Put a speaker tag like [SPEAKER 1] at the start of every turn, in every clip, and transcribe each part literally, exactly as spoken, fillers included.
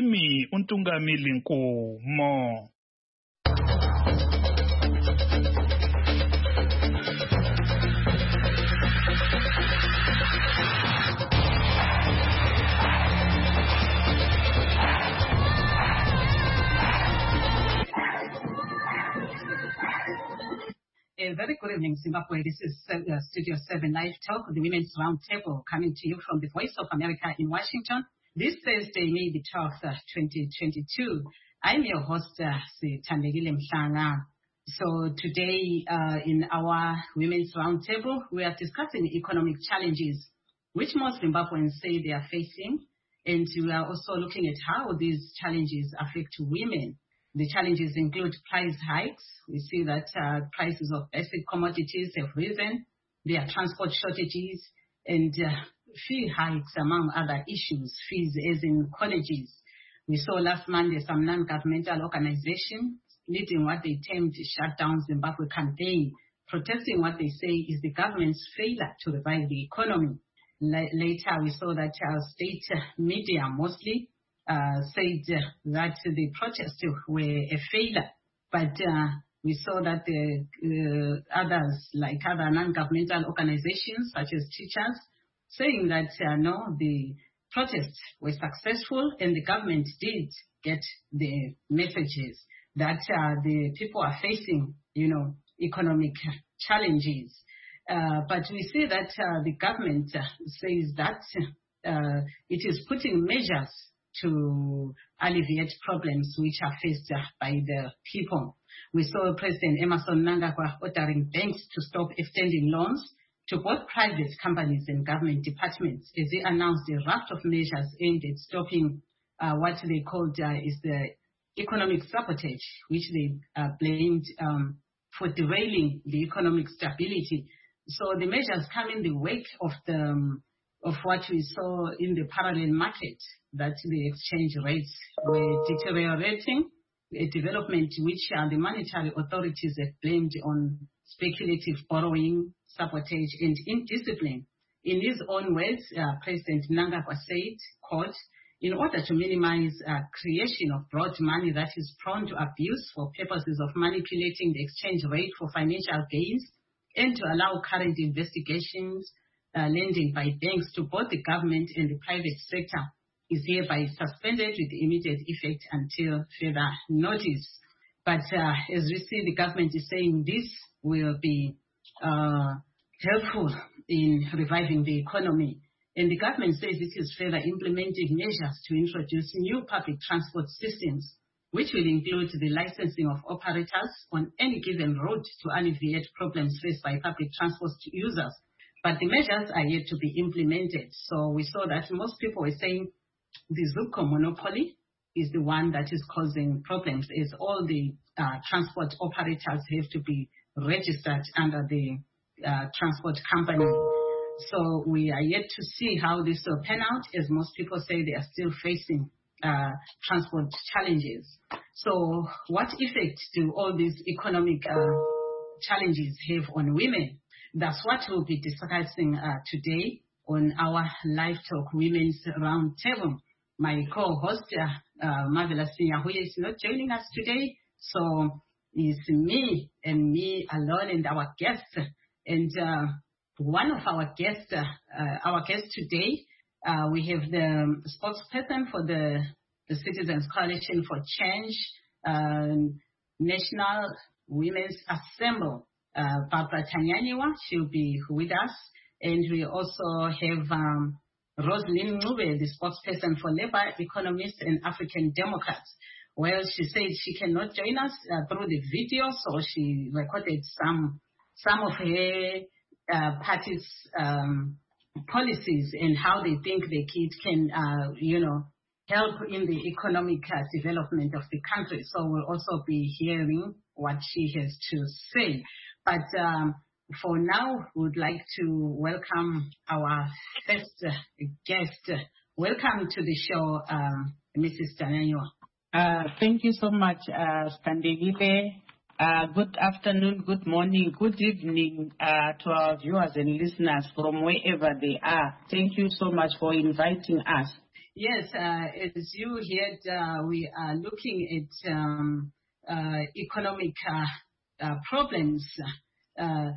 [SPEAKER 1] Nami Untungamili Nkomo.
[SPEAKER 2] A very good evening, Zimbabwe. This is uh, Studio seven Live Talk, the Women's Roundtable, coming to you from the Voice of America in Washington. This Thursday, May the twelfth, uh, twenty twenty-two. I'm your host, uh, Thandekile Mhlanga. So today, uh, in our Women's Roundtable, we are discussing economic challenges, which most Zimbabweans say they are facing. And we are also looking at how these challenges affect women. The challenges include price hikes. We see that uh, prices of basic commodities have risen. There are transport shortages and uh, fee hikes, among other issues, fees as in colleges. We saw last Monday some non-governmental organizations leading what they termed Shut Down Zimbabwe campaign, protesting what they say is the government's failure to revive the economy. L- later, we saw that uh, state media mostly Uh, said uh, that the protests were a failure, but uh, we saw that the uh, others, like other non-governmental organizations, such as teachers, saying that uh, no, the protests were successful and the government did get the messages that uh, the people are facing, you know, economic challenges. Uh, but we see that uh, the government uh, says that uh, it is putting measures to alleviate problems which are faced by the people. We saw President Emmerson Mnangagwa ordering banks to stop extending loans to both private companies and government departments as he announced a raft of measures aimed at stopping uh, what they called uh, is the economic sabotage, which they uh, blamed um, for derailing the economic stability. So the measures come in the wake of the um, of what we saw in the parallel market, that the exchange rates were deteriorating, a development which uh, the monetary authorities have blamed on speculative borrowing, sabotage, and indiscipline. In his own words, uh, President Mnangagwa said, quote, in order to minimize uh, creation of broad money that is prone to abuse for purposes of manipulating the exchange rate for financial gains, and to allow current investigations Uh, lending by banks to both the government and the private sector is hereby suspended with immediate effect until further notice. But uh, as we see, the government is saying this will be uh, helpful in reviving the economy. And the government says it is further implementing measures to introduce new public transport systems, which will include the licensing of operators on any given route to alleviate problems faced by public transport users. But the measures are yet to be implemented. So we saw that most people were saying the Zupco monopoly is the one that is causing problems, as all the uh, transport operators have to be registered under the uh, transport company. So we are yet to see how this will pan out, as most people say they are still facing uh, transport challenges. So what effect do all these economic uh, challenges have on women? That's what we'll be discussing uh, today on our Live Talk Women's Roundtable. My co-host, uh, uh, Marvelous Nyahuye, is not joining us today, so it's me and me alone and our guests. And uh, one of our guests, uh, uh, our guest today, uh, we have the spokesperson for the, the Citizens Coalition for Change, uh, National Women's Assembly. Uh, Barbara Tanyaniwa, she'll be with us. And we also have um, Rosalind Ncube, the spokesperson for Labour Economists and African Democrats. Well, she said she cannot join us uh, through the video, so she recorded some some of her uh, party's um, policies and how they think the kids can, uh, you know, help in the economic uh, development of the country. So we'll also be hearing what she has to say. But um, for now, we would like to welcome our first uh, guest. Welcome to the show, um, Missus Tanyaniwa.
[SPEAKER 3] Uh, thank you so much, uh, Thandekile. Uh, good afternoon, good morning, good evening uh, to our viewers and listeners from wherever they are. Thank you so much for inviting us.
[SPEAKER 2] Yes, uh, as you heard, uh, we are looking at um, uh, economic uh, uh, problems. Uh,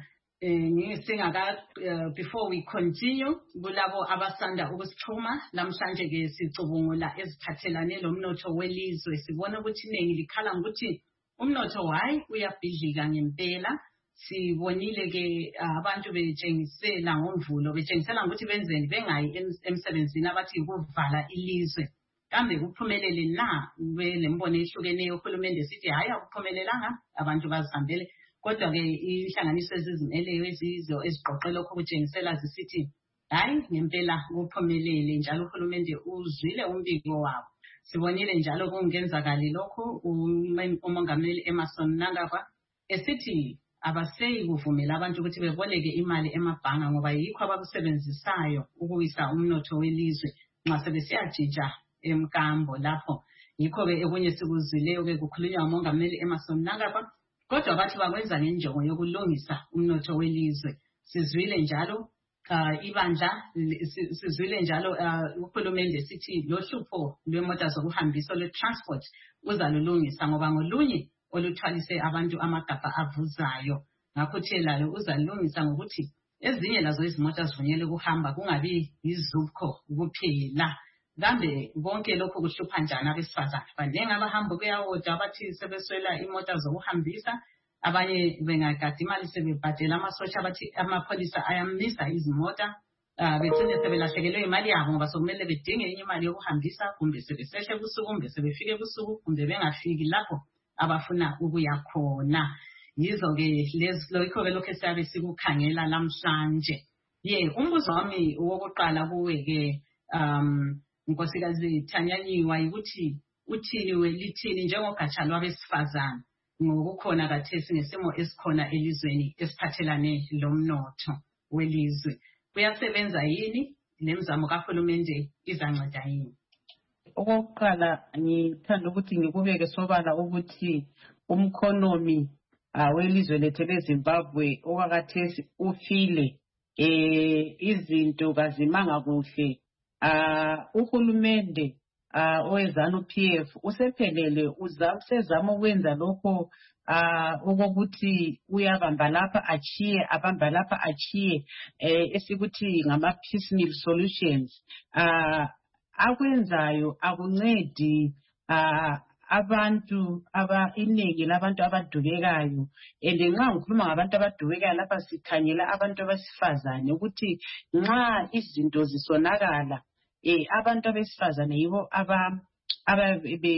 [SPEAKER 2] uh, before we continue, kulabo abasanda ukusixhuma namhlanje ke sicubungula eziphathelane lomnotho welizwe. Sibona ukuthi iningi likhala ngokuthi umnotho hayi uyabhidlika ngempela. Sibonile ke abantu betshengisela ngomvulo betshengisela ukuthi benzeni bengayi emsebenzini abathi ukuvala ilizwe. Kambe kuphumelele na lembono ehlukeneyo uhulumende sithi hayi akuphumelelanga abantu bazihambele. Kodwa ke inhlanganiso ezizimeleyo ezizo eziqoqe lokho kutshengisela zisithi hayi ngempela kuphumelele njalo uhulumende uzwile umbiko wabo. Sibonile njalo kungenzakali lokho umongameli Emmerson Mnangagwa esithi abaseyi kuvumela abantu ukuthi beboleke imali emabhanga ngoba yikho abakusebenzisayo ukuwisa umnotho welizwe nxa sebesiyajija emkambo lapho. Yikho ke ekunye sikuzwileyo ke kukhulunywa umongameli Emmerson Mnangagwa kodwa bathi bakwenza ngenjongo yokulungisa umnotho welizwe. Sizwile njalo uh, ibandla sizwile njalo uhulumende uh, sithi lo hlupho lwemota zokuhambisa le transport uzalulungisa ngoba ngolunye oluthwalise abantu amagabha avuzayo. Ngakho thelayo uzalungisa ngokuthi ezinye lazo izimota zivunyelwe ukuhamba kungabi yizupho kuphela. Kambe bonke lokho kuhlupha njani abesifazane? Banenge abahamba kuyawoda abathi sebeswela imota zokuhambisa. Abanye bengagada imali sebebhadela amasosha abathi amapholisa ayamisa izimota. Uh, bethine sebelahlekelwe imali yabo ngoba sokumele bedinge enye imali yokuhambisa kumbe sebesehle busuku kumbe sebefike busuku kumbe bengafiki lapho abafuna ukuya khona. Yizo ke lezo lokho lokho siyabe sikukhangela namhlanje. Ye umbuzo wami wokuqala kuwe ke um Nkosikazi Thanyanyiwa ukuthi uthini welithini njengogatsha lwabesifazane ngokukhona kathesi ngesimo esikhona elizweni esiphathelane lomnotho welizwe. Kuyasebenza yini nemizamo kahulumende izanceda yini?
[SPEAKER 3] Okokuqala ngithanda ukuthi ngikubeke sobala ukuthi umkhonomi welizwe lethu leZimbabwe okwakathesi ufile eh izinto kazimanga kuhle. Uh, uhulumende uh, owezanu P F usephelele uzamsezama ukwenza lokho uh, okokuthi uyabamba lapha achiye abamba lapha achiye eh, esikuthi ngama piecemeal solutions uh, akwenzayo akuncedi uh, abantu aba iningi labantu abadubekayo. Ende nxa ngikhuluma ngabantu abadubekayo lapha sikhangela abantu abasifazane ukuthi nxa izinto zisonakala eh abantu abesifazane yibo aba aba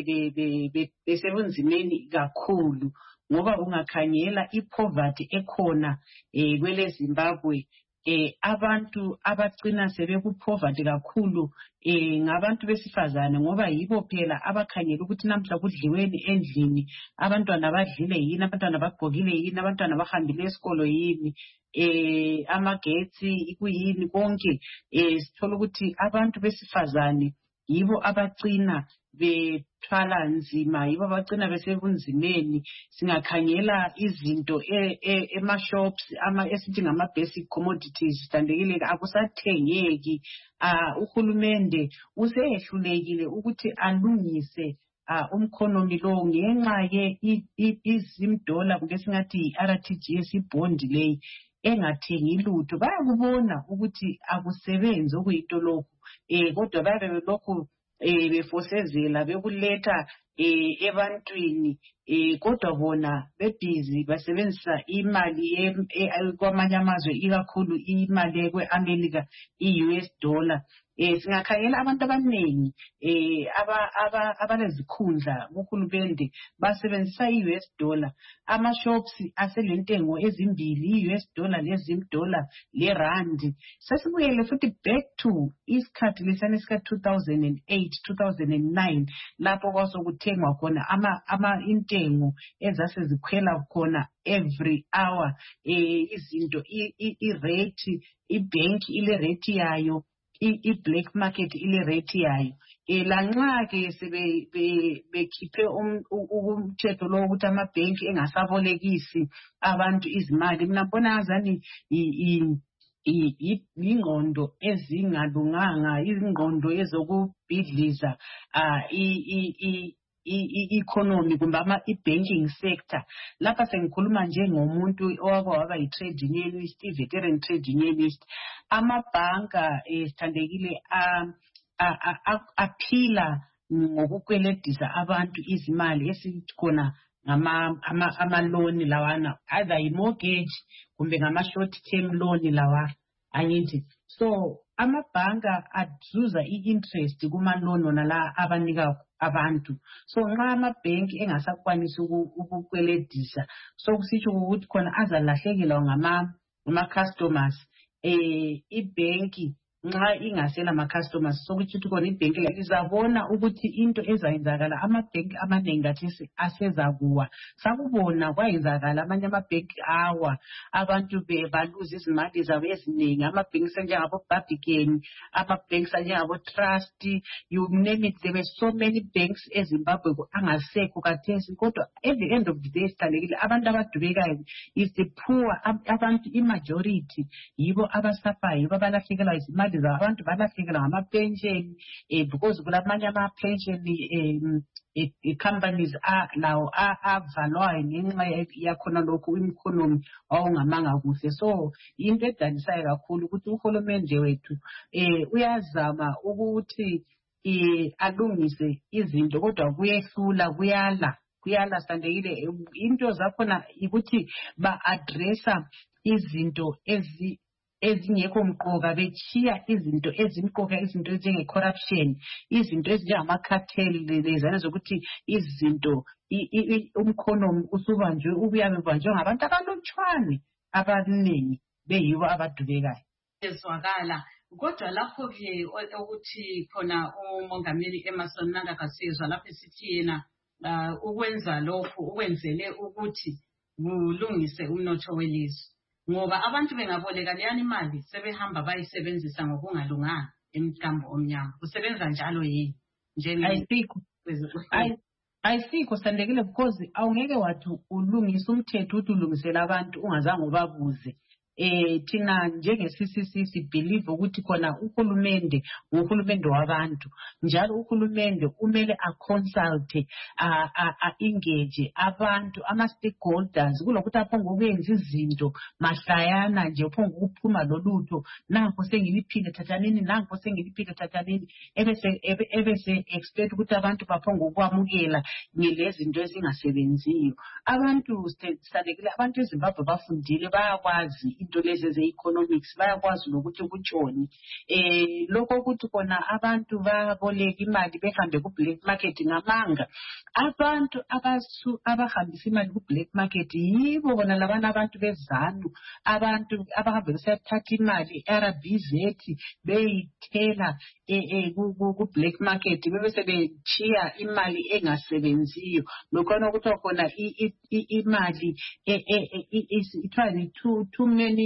[SPEAKER 3] besebunzimeni kakhulu ngoba ungakhangela ipoverty ekhona eh kwele Zimbabwe eh abantu abagcina sebekupoverty kakhulu eh ngabantu besifazane ngoba yibo phela abakhangela ukuthi namhla kudliweni endlini abantwana badlile yini abantwana bagqokile yini abantwana bahambile esikolo yini eh amagetsi ikuyini konke eh sithola ukuthi abantu besifazane yibo abagcina bethwala nzima yibo abagcina besebunzimeni. Singakhangela izinto ema shops ama esithi ngama basic commodities standekile akusathengeki. Uh, uhulumende usehlulekile ukuthi alungise uh, umkhonomi lo ngenxa ye izimdola kumbe singathi R T G S bond leyi engathengi lutho. Bayakubona ukuthi akusebenzi okuyinto lokho eh kodwa bayabe lokho eh befosezela bekuletha eh ebantwini eh kodwa bona bebhizi basebenzisa imali kwamanye amazwe ikakhulu imali kweAmerica i-U S dollar. Eh singakhangela abantu abaningi eh aba abalezikhundla kuhulumende basebenzisa i-U S dollar. Ama shops aselentengo ezimbili i-U S dollar lezim dollar le rand. Sesibuyele futhi back to isikhathi lesane sika two thousand eight two thousand nine lapho kwasokuthengwa khona ama ama intengo ezase zikhwela khona every hour eh izinto i rate ibank ile rate yayo i black market ile rate yayo. Eh lanxa ke sebe bekhiphe umthetho lo ukuthi amabhenki engasabolekisi abantu izimali. Mina mbona ngazani ingqondo ezingalunganga, ingqondo ezokubhidliza i-economy kumbe i-banking sector. Lapha sengikhuluma njengomuntu owake waba yi-trade unionist, i-veteran trade unionist. Amabhanka sithandekile aphila ngokukweledisa abantu izimali esikhona ngama-loan lawana, either i-mortgage kumbe ngama-short term loan lawa angithi. So amabhanka azuza i-interest kuma-loan wona la abanika abantu. So nxa amabhenki engasakwanisi ukukweledisa, so kusitsho ukuthi khona azalahlekelwa ngama-customers. Ibhenki nxa ingasela ama-customers, so kuthi khona ibhenki lizabona ukuthi into ezayenzakala, amabhenki amaningi kathesi asezakuwa. Sakubona kwayenzakala amanye amabhenki awa, abantu baluza izimali zabo eziningi. Amabhenki sanjengabo Barbican, amabhenki sanjengabo Trust, you name it, there were so many banks eZimbabwe angasekho kathesi. Kodwa at the end of the day sithandekile abantu abadubekayo is the poor, abantu i-majority yibo abasafayo, yibo abalahlekelwa izimali. Abantu balahlekelwa ngama-pension because kulamanye ama-pension companies lawo avalwayo ngenxa yakhona lokhu i-economy awungamanga kuhle. So into edanisayo kakhulu ukuthi uhulumende wethu uyazama ukuthi alungise izinto, kodwa kuyehlula, kuyala kuyala sithandekile. Into zakhona ukuthi ba-addressa izinto ezi ezingekho mqoka, bechiya izinto ezimqoka, izinto ezinjenge-corruption, izinto ezinjengama-cartel, lezana zokuthi izinto umkhonomi usubanjwe ubuyabe banjwe ngabantu abalutshwane abaningi beyibo abadubekayo.
[SPEAKER 2] Ezwakala kodwa lapho-ke ukuthi khona umongameli Emmerson Mnangagwa lapho esithi yena ukwenza lokhu ukwenzele ukuthi kulungise umnotho welizwe, ngoba abantu bengaboleka leyani imali sebehamba bayisebenzisa ngokungalunganga emkambo omnyama. Kusebenza njalo yini njenge
[SPEAKER 3] ayikho ayikho sithandekile, because awungeke wathi ulungisa umthetho uthi ulungisela abantu ungazange ubabuze. Eh thina njenge-C C C sibelieve ukuthi khona uhulumende uhulumende wabantu, njalo uhulumende umele a-consult a-engage abantu ama-stakeholders kulokuthi aphonge ukuyenza izinto mahlayana nje uphonge ukuphuma lolutho, nanko sengiliphile thathanini, nanko sengiliphile thathanini, ebese ebese expect ukuthi abantu baphonge ukwamukela ngilezi zinto ezingasebenziyo. Abantu sithandekile, abantu eZimbabwe bafundile, bayakwazi into lezi ze-economics, bayakwazi nokuthi kutshoni. Eh lokho ukuthi khona abantu baboleka imali behambe ku-black market ngamanga. Abantu abasu abahambisa imali ku-black market yibo bona labana abantu bezanu, abantu abahambe besathatha imali R B Z beyithela ku-black market bebese bechiya imali engasebenziyo. Lokho ukuthi khona imali ithiwa too too many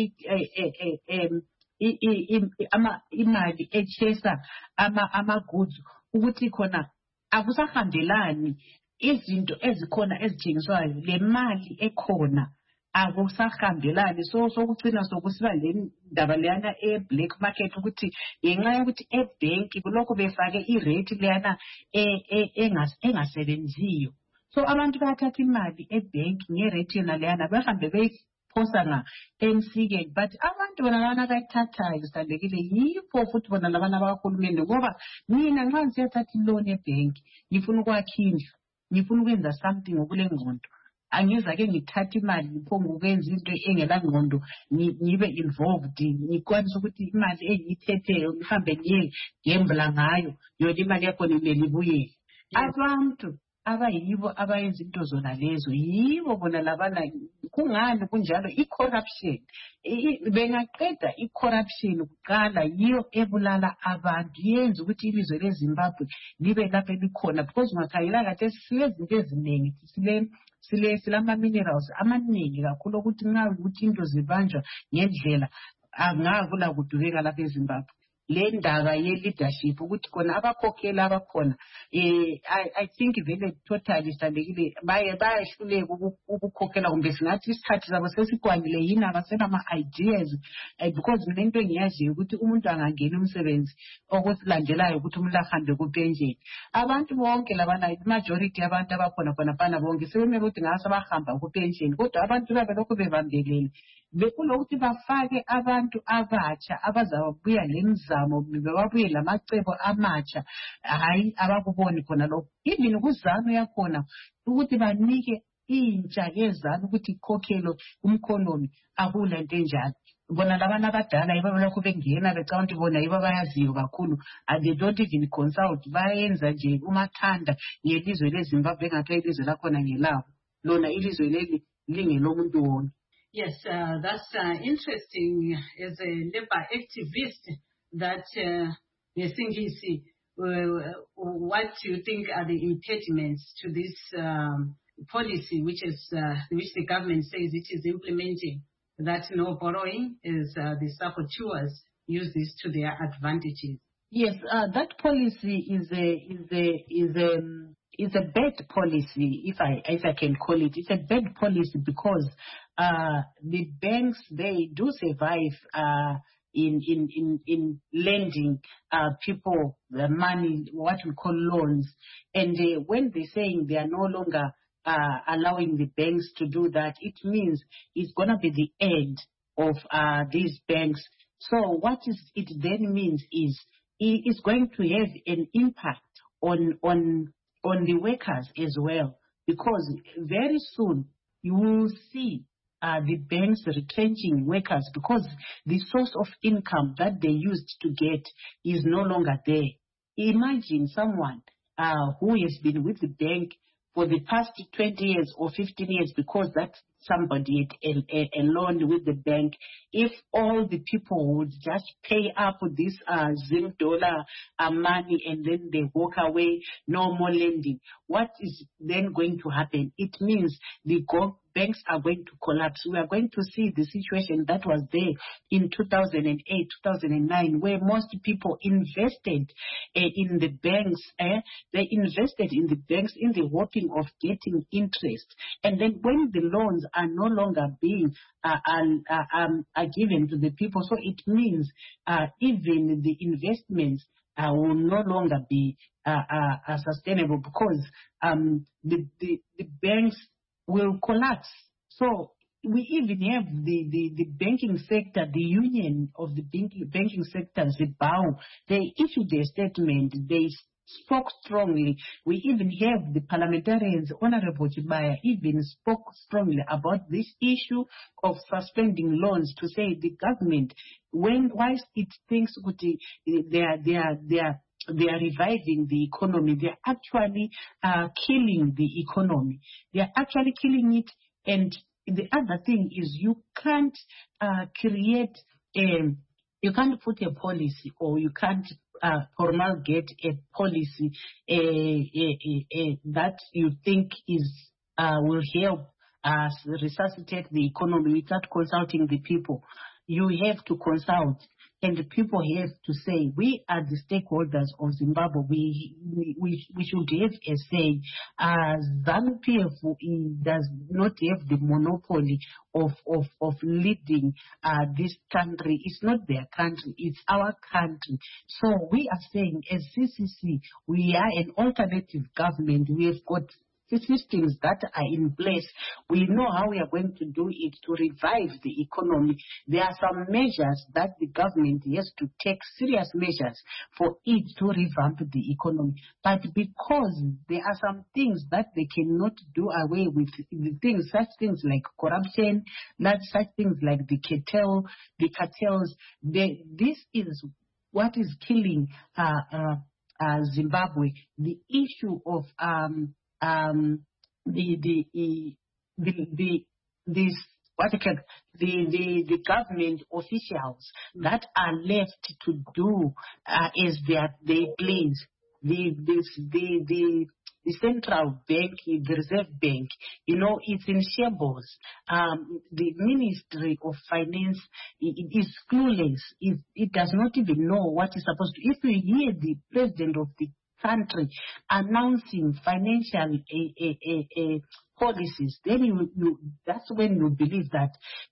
[SPEAKER 3] imali echesa ama-goods, ukuthi khona akusahambelani izinto ezikhona ezithengiswayo, le mali ekhona akusahambelani. So sokucina sokusiba le ndaba leyana e-black market ukuthi ngenxa yokuthi ebhenki kulokho befake irate leyana engasebenziyo. So abantu bayathatha imali ebhenki ngerate yona leyana behambe beyiphosa nga-M C K, but abantu bona labana bayithathayo sithandekile yipho futhi bona labana abahulumende, ngoba mina nxa ngisiyathatha iloni ebhenki ngifuna ukwakha indlu, ngifuna ukwenza something ngokule ngqondo, angizake ngithatha imali ngiphonge ukwenza into engela ngqondo ngibe involved, ngikwanisa ukuthi imali engiyithetheyo ngihambe ngiye ngembla ngayo, yona imali yakhona imele ibuyele. Abantu abayibo abayenza into zona lezo yibo bona labana. Kungani kunjalo? I-corruption, bengaqeda i-corruption kuqala, yiyo ebulala abantu, yenza ukuthi ilizwe leZimbabwe libe lapho elikhona, because ungakhangela kade silezinto eziningi, sile sile silama-minerals amaningi kakhulu ukuthi nxa ukuthi into zibanjwa ngendlela angakula kudubeka lapha eZimbabwe. le ndaba ye-leadership ukuthi khona abakhokheli abakhona eh I, I think vele totally standekile baye bayehluleka ukukhokhela kumbe singathi isikhathi sabo sesikwangile yini abasena ideas uh, because lento engiyaziyo ukuthi umuntu angangena umsebenzi okusilandelayo ukuthi umuntu ahambe kupension abantu bonke labana majority yabantu abakhona khona pana bonke sebemele ukuthi ngase bahamba kupension kodwa abantu babe lokho bebambelele bekulokuthi bafake abantu abatsha abazabuya lemizamo bebabuye lamacebo amatsha hayi abakuboni khona lokho even kuzano yakhona ukuthi banike intsha yezana ukuthi ikhokhelo umkhonomi akulento enjalo bona labana abadala yibo lokho bengena becaba ukuthi bona yibo bayaziyo kakhulu and they don't even consult bayenza nje umathanda ngelizwe leZimbabwe engathi ilizwe lakhona ngelabo lona ilizwe leli lingelomuntu wonke.
[SPEAKER 2] Yes, uh, that's uh, interesting as a labor activist that uh, Nesingisi, uh, what do you think are the impediments to this um, policy which is uh, which the government says it is implementing, that no borrowing is uh, the saboteurs use this to their advantages?
[SPEAKER 3] Yes, uh, that policy is a is a is a is a bad policy, if I if I can call it. It's a bad policy because uh, the banks, they do survive uh, in in in in lending uh, people the money, what we call loans, and uh, when they're saying they are no longer uh, allowing the banks to do that, it means it's gonna be the end of uh, these banks. So what is it then means is it is going to have an impact on on on the workers as well, because very soon you will see uh, the banks retrenching workers because the source of income that they used to get is no longer there. Imagine someone uh, who has been with the bank for the past twenty years or fifteen years because that somebody had a, a, a loan with the bank. If all the people would just pay up this uh, Zim dollar uh, money and then they walk away, no more lending, what is then going to happen? It means the go- banks are going to collapse. We are going to see the situation that was there in two thousand eight, two thousand nine, where most people invested uh, in the banks. Eh? They invested in the banks in the hoping of getting interest. And then when the loans are no longer being uh, uh, um, are given to the people, so it means uh, even the investments uh, will no longer be uh, uh, sustainable because um, the, the, the banks will collapse. So we even have the, the, the banking sector, the union of the banking, banking sector, the B A U, they issued a statement, they spoke strongly. We even have the parliamentarians, Honorable Chibaya, even spoke strongly about this issue of suspending loans to say the government, when whilst it thinks they are, they are, they are They are reviving the economy. They are actually uh, killing the economy. They are actually killing it. And the other thing is you can't uh, create a, you can't put a policy or you can't uh, promulgate a policy uh, uh, uh, uh, that you think is uh, will help us resuscitate the economy without consulting the people. You have to consult. And the people have to say, we are the stakeholders of Zimbabwe. We we, we, we should have a say. Uh, ZANU-P F does not have the monopoly of, of, of leading uh, this country. It's not their country, it's our country. So we are saying, as C C C, we are an alternative government. We have got the systems that are in place. We know how we are going to do it to revive the economy. There are some measures that the government has to take, serious measures for it to revamp the economy. But because there are some things that they cannot do away with, the things, such things like corruption, not such things like the cartel, the cartels, they, this is what is killing uh, uh, uh, Zimbabwe. The issue of um, Um, the the the the this what I can the the the government officials that are left to do uh, as they they please. The this the the the central bank, the Reserve Bank, you know, it's in shambles. Um, the Ministry of Finance it, it is clueless. It, it does not even know what is supposed to. If you hear the president of the country announcing financial uh, uh, uh, uh, policies, then you, you, that's when you believe that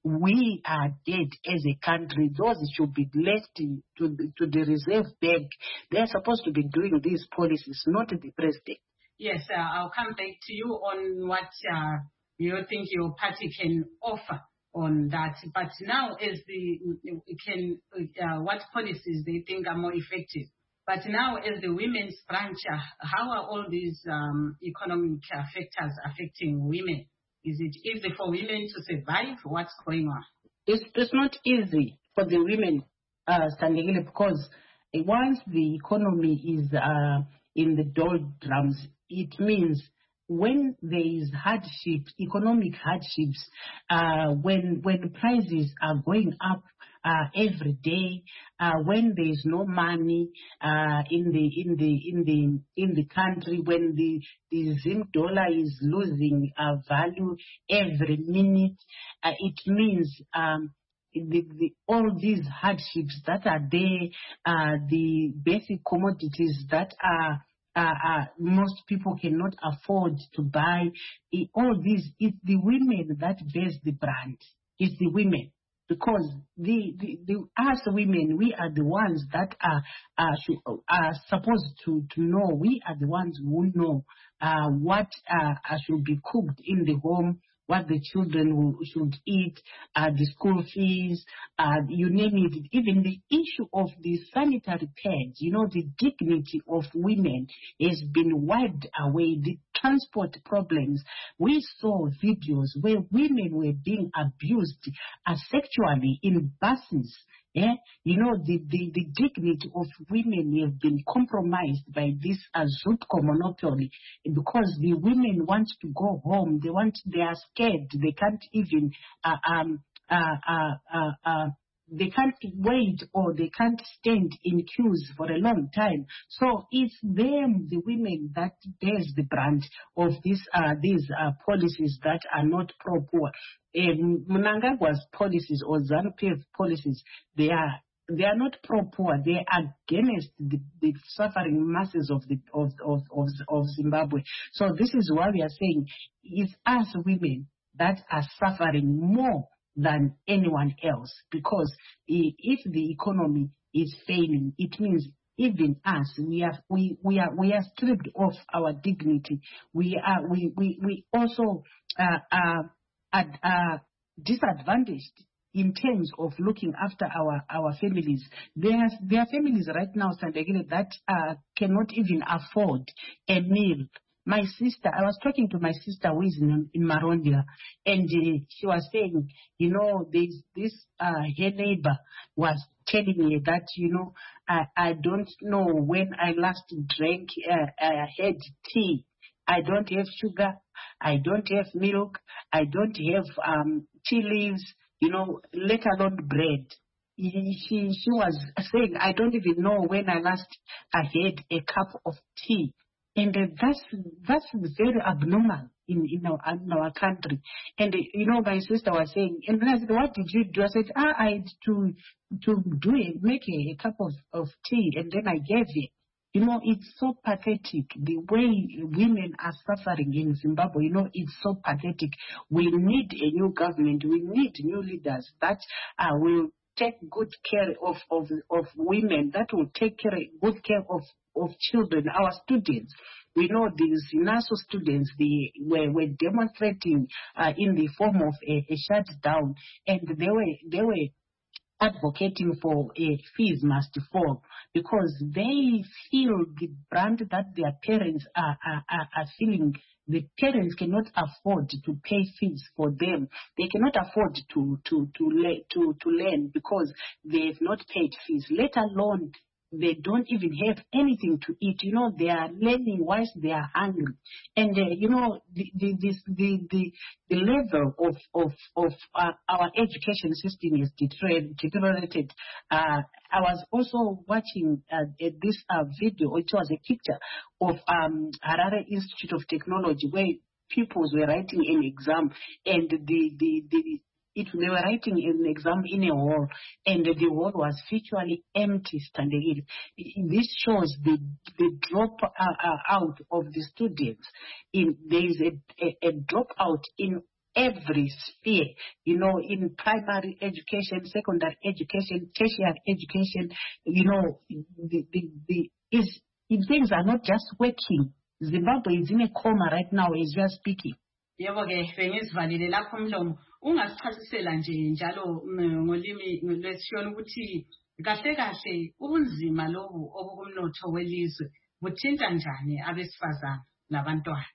[SPEAKER 3] we are dead as a country. Those should be left to the, to the Reserve Bank. They're supposed to be doing these policies, not the president.
[SPEAKER 2] Yes, uh, I'll come back to you on what uh, you think your party can offer on that. But now, as the can uh, what policies they think are more effective? But now, as the women's branch, uh, how are all these um, economic uh, factors affecting women? Is it easy for women to survive? What's going on?
[SPEAKER 3] It's, it's not easy for the women, uh, Sandile, because once the economy is uh, in the doldrums, it means when there is hardship, economic hardships, uh, when when prices are going up uh, every day, uh, when there is no money uh, in the in the in the in the country, when the the Zim dollar is losing uh, value every minute, uh, it means um, The, the, all these hardships that are there, uh, the basic commodities that are uh, uh, most people cannot afford to buy, it, all these, it's the women that bears the brand. It's the women. Because the, the, the us women, we are the ones that are are, should, are supposed to, to know. We are the ones who know uh, what uh, should be cooked in the home, what the children will, should eat, uh, the school fees, uh, you name it. Even the issue of the sanitary pads, you know, the dignity of women has been wiped away. The transport problems, we saw videos where women were being abused uh, sexually in buses. Yeah, you know, the, the, the dignity of women have been compromised by this uh, Zutco monopoly because the women want to go home. They want, they are scared. They can't even, uh, um, uh, uh, uh, uh, they can't wait or they can't stand in queues for a long time. So it's them, the women, that bears the brand of this, uh, these uh, policies that are not pro-poor. Um, Mnangagwa's policies or ZANU-P F policies, they are they are not pro-poor. They are against the, the suffering masses of the of, of of of Zimbabwe. So this is why we are saying it's us women that are suffering more than anyone else, because if the economy is failing, it means even us, we are we we are we are stripped of our dignity. We are we we we also uh, are. Are, are disadvantaged in terms of looking after our, our families. There are, there are families right now, Sandegile, that uh, cannot even afford a meal. My sister, I was talking to my sister who is in, in Marondia, and uh, she was saying, you know, this, this uh, her neighbor was telling me that, you know, I, I don't know when I last drank, uh, I had tea. I don't have sugar. I don't have milk. I don't have um, tea leaves, you know, let alone bread. She, she, she was saying, I don't even know when I last I had a cup of tea. And uh, that's, that's very abnormal in, in, our, in our country. And, uh, you know, my sister was saying, and I said, what did you do? I said, ah, I had to, to do it, make a, a cup of, of tea, and then I gave it. You know, it's so pathetic, the way women are suffering in Zimbabwe. You know, it's so pathetic. We need a new government. We need new leaders that uh, will take good care of, of, of women, that will take care, good care of, of children, our students. We know these Naso students, they were, were demonstrating uh, in the form of a, a shutdown, and they were, they were advocating for a fees must fall because they feel the brand that their parents are, are, are, are feeling. The parents cannot afford to pay fees for them. They cannot afford to to to to, to, to learn because they have not paid fees, let alone they don't even have anything to eat. You know, they are learning whilst they are hungry. And, uh, you know, the, the, this, the, the, the level of, of, of uh, our education system is deteriorated. Uh, I was also watching uh, this uh, video, which was a picture of um, Harare Institute of Technology, where pupils were writing an exam, and the, the, the It, they were writing an exam in a hall, and the hall was virtually empty. Standing. This shows the the drop uh, uh, out of the students. In there is a, a, a dropout in every sphere. You know, in primary education, secondary education, tertiary education. You know, the the, the is things are not just working. Zimbabwe is in a coma right now as we are speaking.
[SPEAKER 2] Yebo ke bengizivalile lapho umlomo ungasichasisela nje njalo ngolimi lwesishona ukuthi kahle kahle ubunzima lobu obukumnotho welizwe buthinta njani abesifazana nabantwana.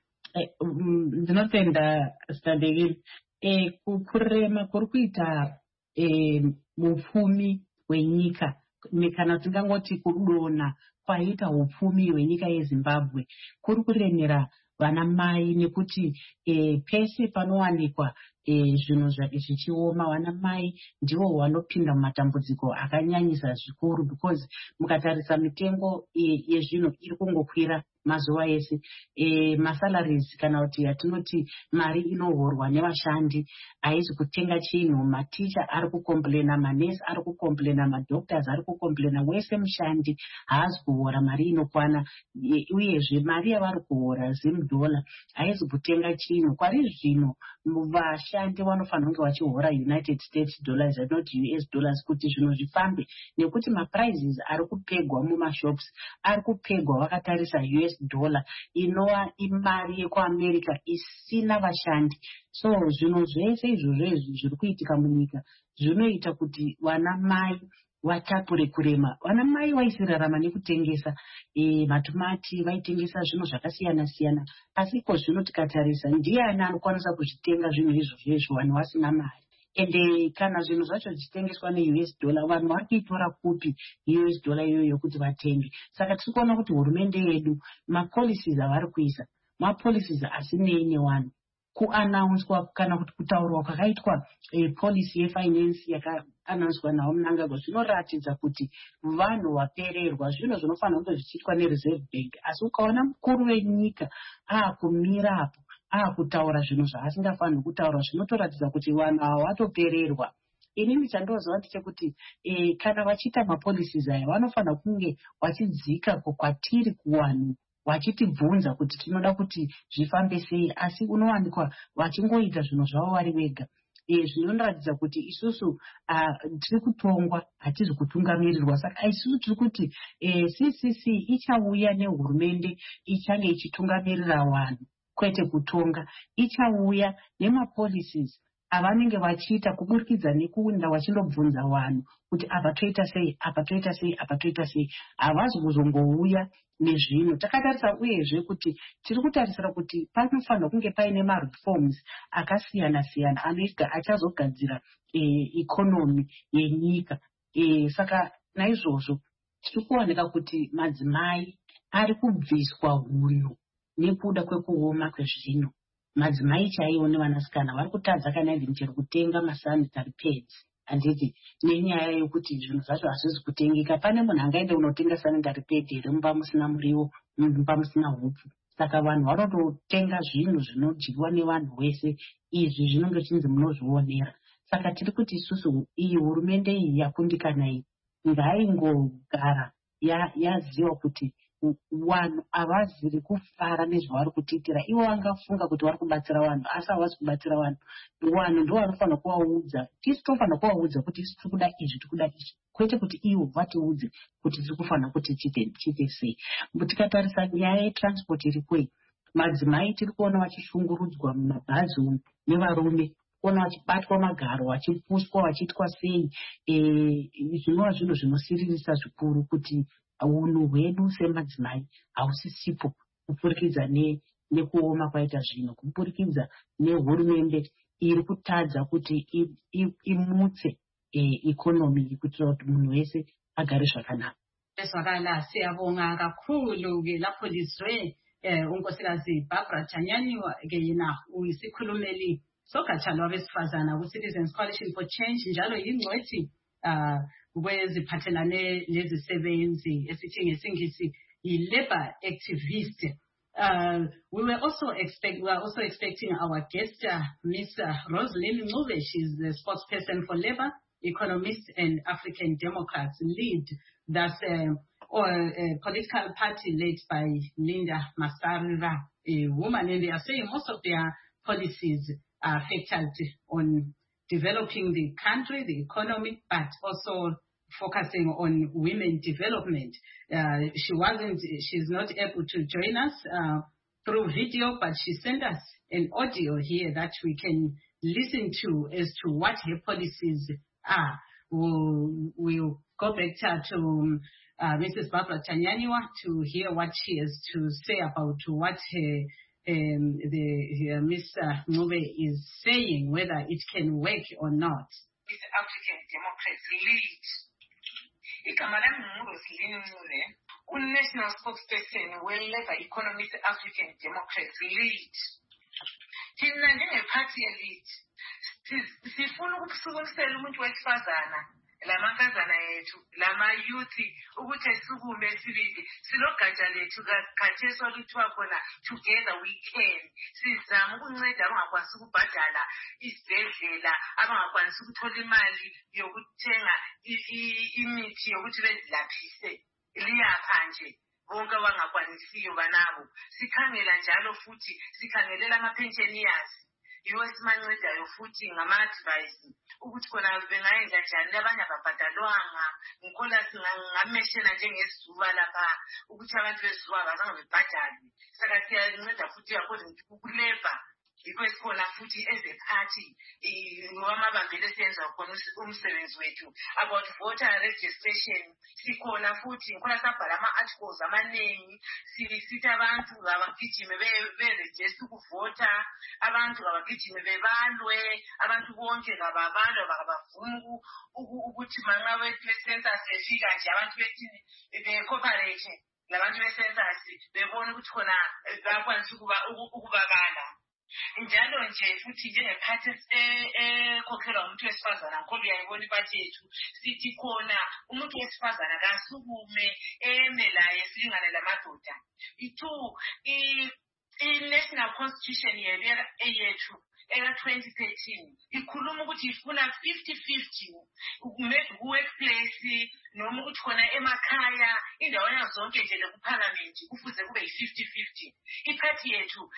[SPEAKER 3] Ndinotenda Standekile eh kukurema kuri kuita eh mupfumi wenyika nekana tingangoti kudona kwaita upfumi wenyika yeZimbabwe kuri kuremera vana mai nekuti eh, pese panowanikwa eh, zvinhu zvichioma vana mai ndivo vanopinda mumatambudziko akanyanyisa zvikuru, because mukatarisa mitengo yezvinhu eh, iri kungokwira mazuva ese. E, masalaries kana kuti yatinoti mari inohorwa nevashandi haisi kutenga chinhu. Maticha ari kukomplena, manesi ari kukomplena, madoctors ari kukomplena, wese mushandi haasi kuhora mari inokwana. E, uyezve mari yavari kuhora zimudhola haisi kutenga chinhu. Kwari zvino vashandi vanofanira kunge vachihora United States dollars and not U S dollars kuti zvinhu zvifambe, nekuti maprizes ari kupegwa mumashops ari kupegwa vakatarisa U S dollar inova imari yekuAmerica isina vashandi. So zvinhu zvese izvozvo zviri kuitika munyika zvinoita kuti vana mai vatakure kurema. Vana mai vaisirarama nekutengesa e, matomati, vaitengesa zvinhu zvakasiyana siyana, asi ko zvino tikatarisa ndiani anokwanisa kuzvitenga zvinhu izvozvo vanhu vasina mari. Ende kana zvinhu zvacho zvichitengeswa ne U S dollar, vanhu vari kuitora kupi U S dollar iyoyo kuti vatenge? Saka tiri kuona kuti hurumende yedu mapolicies avari kuisa mapolicies asinei nevanhu. Kuannouncwa kana kuti kutaurwa kwakaitwa eh, policy yefinance yakaannouncwa nawo Mnangagwa zvinoratidza kuti vanhu vapererwa. Zvinhu zvinofanira kunge zvichiitwa neReserve Bank, asi ukaona mukuru wenyika aakumira apo aakutaura zvinhu zvaasingafaniri kutaura, zvinotoratidza kuti vanhu ava vatopererwa. Inini chandozova ndechekuti eh, kana vachiita mapolicies aya vanofanira kunge vachidzika kwatiri kuvanhu vachitibvunza kuti tinoda kuti zvifambe sei, asi unowanikwa vachingoita zvinhu zvavo vari vega. E, zvinoratidza kuti isusu uh, tiri kutongwa, hatizi kutungamirirwa. Saka isusu tiri kuti e, C C C ichauya nehurumende ichange ichitungamirira vanhu kwete kutonga. Ichauya nemapolicies avanenge vachiita kuburikidza nekuenda vachindobvunza vanhu kuti apa toita sei, apa toita sei, apa toita sei. Havazi kuzongouya nezvino. Takatarisa uyezve kuti tiri kutarisira kuti panofanira kunge paine mareforms akasiyana siyana anoita achazogadzira e, economy yenyika. E, saka naizvozvo tiri kuoneka kuti madzimai ari kubviswa hunhu nekuda kwekuoma kwezvino. Madzimai chaiwo nevanasikana vari kutadza kana even chero kutenga masanitary pads. Handiti nenyaya yokuti zvinhu zvacho hazvizi kutengeka. Pane munhu angaende unotenga sanitary pad here mumba musina muriwo, mumba musina hupfu. Saka vanhu vanototenga zvinhu zvinodyiwa nevanhu vese. Izvi zvinonge chinzi munozvionera. Saka tiri kuti isusu iyi hurumende iyi yakundikana iyi ngaingogara yaziva kuti vanhu havaziri kufara nezvavari kutiitira. Ivo vangafunga kuti vari kubatsira vanhu, asi havasi kubatsira vanhu. Vanhu ndo vanofanira kuvaudza. Tisu tofanira kuvaudza kuti isu tiri kuda izvi, tiri kuda izvi, kwete kuti ivo vatiudze kuti tiri kufanira kuti tiite sei. Tikatarisa nyaya yetransport iri kwei, madzimai tiri kuona vachishungurudzwa mumabhazi umu nevarume, kuona vachibatwa magaro, vachipuswa, vachiitwa sei. E, zvinova zvinhu zvinosiririsa zvikuru kuti unhu hwedu semadzimai hausisipo, kupurikidza nekuoma kwaita zvino, kupurikidza nehurumende iri kutadza kuti imutse ikonomi kuitira kuti munhu wese agare zvakanaka.
[SPEAKER 2] eswakala siyabonga kakhulu ke lapho lizwe unkosikazi Barbara Chanyaniwa ke yena uyisikhulumeli sogatsha lwabesifazana ku-Citizens Coalition for Change njalo yingcwethi kweziphathelane lezisebenzi esithi ngesingisi yi-labor activist. Uh, we were also expect we are also expecting our guest, uh, Miss Uh, Rosalind Ncube. She's the spokesperson for Labour, Economists and African Democrats, lead thus uh, or a political party led by Linda Masarira, a woman, and they are saying most of their policies are focused on developing the country, the economy, but also focusing on women development. Uh, she wasn't, she's not able to join us uh, through video, but she sent us an audio here that we can listen to as to what her policies are. We'll, we'll go back to, to uh, Missus Barbara Chanyaniwa to hear what she has to say about what her, um, the, uh, Miss Ncube is saying, whether it can work or not.
[SPEAKER 4] With African Democrats lead. Igama lami nguRosalind Ncube, uNational Spokesperson we-Labour Economists African Democrats lead. Thina njengephathi ye-lead sifuna ukusukumisela umuntu wesifazana lamankazana yethu lama-youth ukuthi esukume sibili silogatsha lethu khathesi oluthiwa khona Together We Can. Sizama ukunceda abangakwanisi ukubhadala izibhedlela, abangakwanisi ukuthola imali yokuthenga imithi yokuthi bezilaphise liyapha nje bonke abangakwanisiyo banabo. Sikhangela njalo futhi sikhangelela ama-pensioners yiwo esimancedayo futhi ngama-advice ukuthi khona bengayenza njani abanye ababhadalwanga. Ngikhola singameshena njengesizuba lapha ukuthi abantu besizuba bazange bebhadalwe. Saka siyanceda futhi according to uLabour yikho esikhona futhi as a party wamabambela esiyenza khona umsebenzi wethu about voter registration. Sikhona futhi ngikhola sabhala ama-articles amaningi sithi abantu abagijime beregister ukuvota, abantu abagijime bebalwe, abantu bonke ababalwe abavuma ukuthi manxa we-census efika nje abantu bethini be-cooperate labantu be-census bebona ukuthi khona bakwanisa ukubabala. Njalo nje futhi njengephathi ekhokhelwa umuntu wesifazana ngoba uyayibona iphathi yethu sithi khona umuntu wesifazana kasukume emelaye silingane lamadoda. Itu i-National Constitution yethu eka twenty thirteen ikhuluma ukuthi ifuna fifty fifty maybe ku-workplace noma ukuthi khona emakhaya indawana zonke nje leku-parliament kufuze kube yi-fifty fifty. Iphathi yethu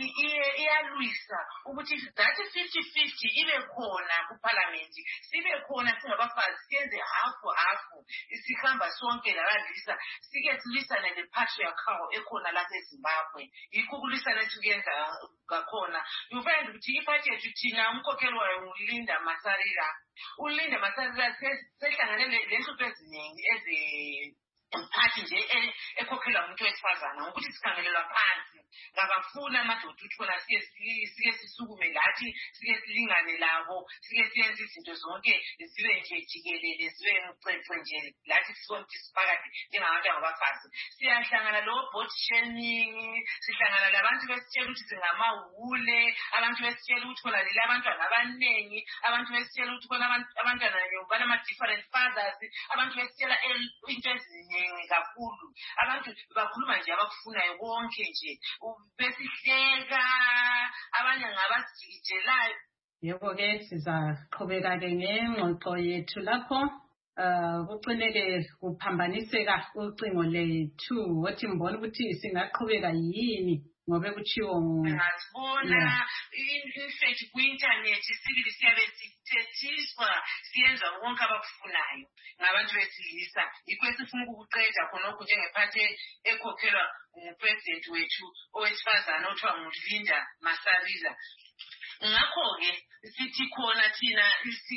[SPEAKER 4] iyalwisa ukuthi that fifty fifty ibe khona ku-parliament, sibe khona singabafazi siyenze hafu hafu sihamba sonke labalwisa sike silwisane le-patriarchal ekhona lapha eZimbabwe. Yikho ukulwisana ethu kuyenza ngakhona. You find ukuthi iphathi yethu thina umkhokheli wayo nguLinda Masarira. uLinda Masarira sehlangane lezinto eziningi eze mphathi nje ekhokhelwa umuntu wesifazana ngokuthi sikhangelelwa phansi ngabafuna amadoda ukuthi khona sike sisukume lathi sike silingane labo sike siyenze izinto zonke zibe nje jikelele zibe ngicece nje lathi sonke siphakathi njengabantu abafazi. Siyahlangana lo body shaming, sihlangana labantu besitshela ukuthi singamawule, abantu besitshela ukuthi khona leli abantwana abaningi, abantu besitshela ukuthi khona abantwana banama-different fathers, abantu besitshela into eziningi kakhulu. Abantu bakhuluma nje abakufunayo konke nje besihleka abanye ngabasijikijelayo.
[SPEAKER 2] Yebo ke sizaqhubeka ke ngengxoxo yethu lapho uh kucineke kuphambaniseka ucingo lethu wathi mbona ukuthi singaqhubeka yini ngobe kuchiwo
[SPEAKER 4] ngasibona in-fact ku-internet sibili siyabe sithethiswa siyenza wonke abakufunayo ngabantu besilisa. Yikho esifuna ukukuqeda khonokho njengephathi ekhokhelwa ngupresident wethu owesifazana othiwa nguLinda Masarira. Ngakho-ke sithi khona thina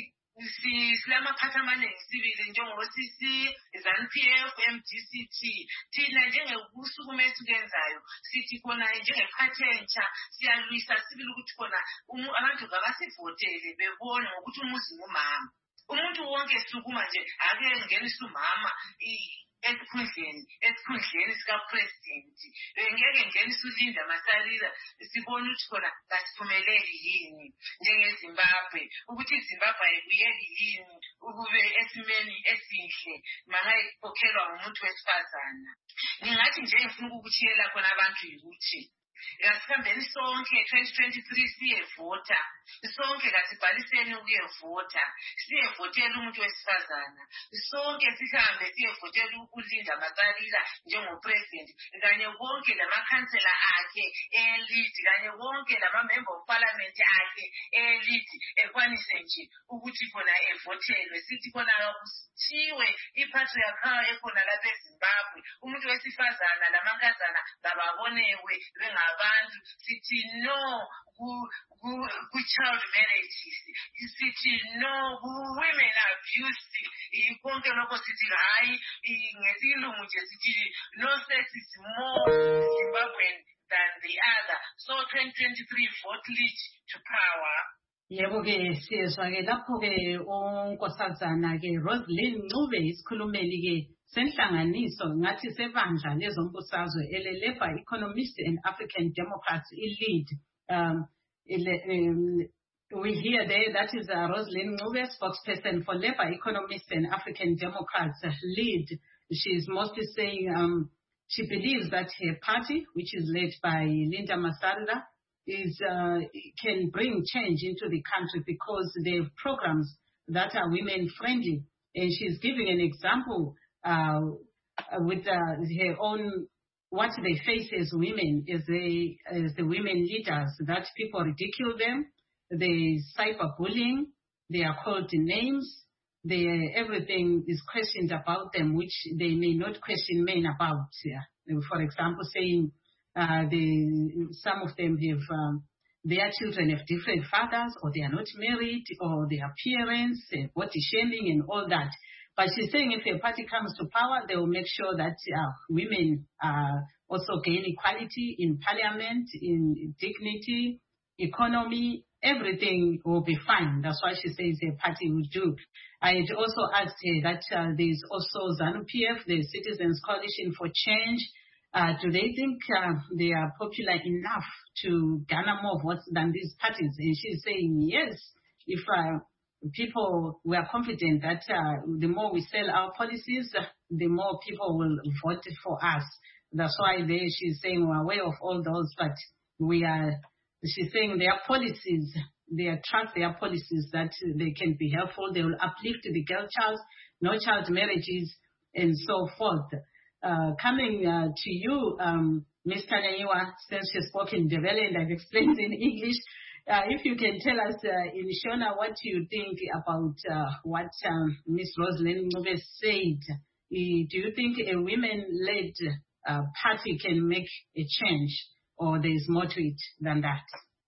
[SPEAKER 4] silamaphathi amaningi sibili njengo-C C, ZANU P F, M D C T. Thina njengekusukume esikuyenzayo sithi khona njengephathi entsha siyalwisa sibili ukuthi khona abantu kabasivotele bebone ngokuthi umuzi ngumama. Umuntu wonke esukuma nje ake ngenisa umama esikhundleni esikhundleni sikapresident ngeke ngenisa uLinda Masarira sibone ukuthi khona kasiphumeleli yini njengeZimbabwe ukuthi iZimbabwe ayibuyeli yini ukube esimeni esihle mangayikhokhelwa ngumuntu wesifazana. Ngingathi nje ngifuna ukukuthiyela khona abantu ukuthi Kasihambeni sonke twenty twenty-three siyevota sonke kasibhaliseni ukuyevota siyevotela umuntu wesifazana sonke sihambe siyevotela uLinda Masarira njengopresident kanye konke lamakhansela akhe elid kanye konke lamamember of parliament akhe elid ekwanise nje ukuthi khona evotelwe sithi khona kusithiwe ipatriarchal ekhona lapha eZimbabwe umuntu wesifazana lamankazana bababonewe bengabantu sithi no ku child marriages sithi no women abuse ikonke lokho sithi hayi ngesilungu nje sithi no sex is more Zimbabwean than the other. So twenty twenty-three vote lead to power.
[SPEAKER 2] Yebo ke siyezwa ke lapho ke onkosazana ke Rosalyn Ncube isikhulumeli ke senhlanganiso ngathi sebandla lezombusazwe ele Labour Economists and African Democrats i-lead. Um, um, we hear there that is uh, Rosalyn Ncube, spokesperson for Labour Economists and African Democrats lead. She is mostly saying um, she believes that her party, which is led by Linda Masarira, is uh, can bring change into the country because they have programs that are women friendly. And she's giving an example uh, with uh, her own, what they face as women, as, they, as the women leaders, that people ridicule them, they cyberbullying, they are called names, they, everything is questioned about them, which they may not question men about. Yeah. For example, saying, Uh, they, some of them have, um, their children have different fathers, or they are not married, or their parents, uh, body shaming and all that. But she's saying if a party comes to power, they will make sure that uh, women uh, also gain equality in parliament, in dignity, economy, everything will be fine. That's why she says a party will do. I had also asked her that uh, there's also ZANU-P F, the Citizens Coalition for Change. Uh, do they think uh, they are popular enough to garner more votes than these parties? And she's saying yes. If uh, people were confident that uh, the more we sell our policies, uh, the more people will vote for us. That's why they, she's saying we're aware of all those, but we are. She's saying their policies, they trust their policies that they can be helpful. They will uplift the girl child, no child marriages, and so forth. Uh, coming uh, to you, um, Miz Kanyanyiwa, since you spoke in Ndebele and I've explained in English, uh, if you can tell us uh, in Shona what you think about uh, what um, Miz Rosalyn Ncube said. Uh, do you think a women-led uh, party can make a change, or there is more to it than that?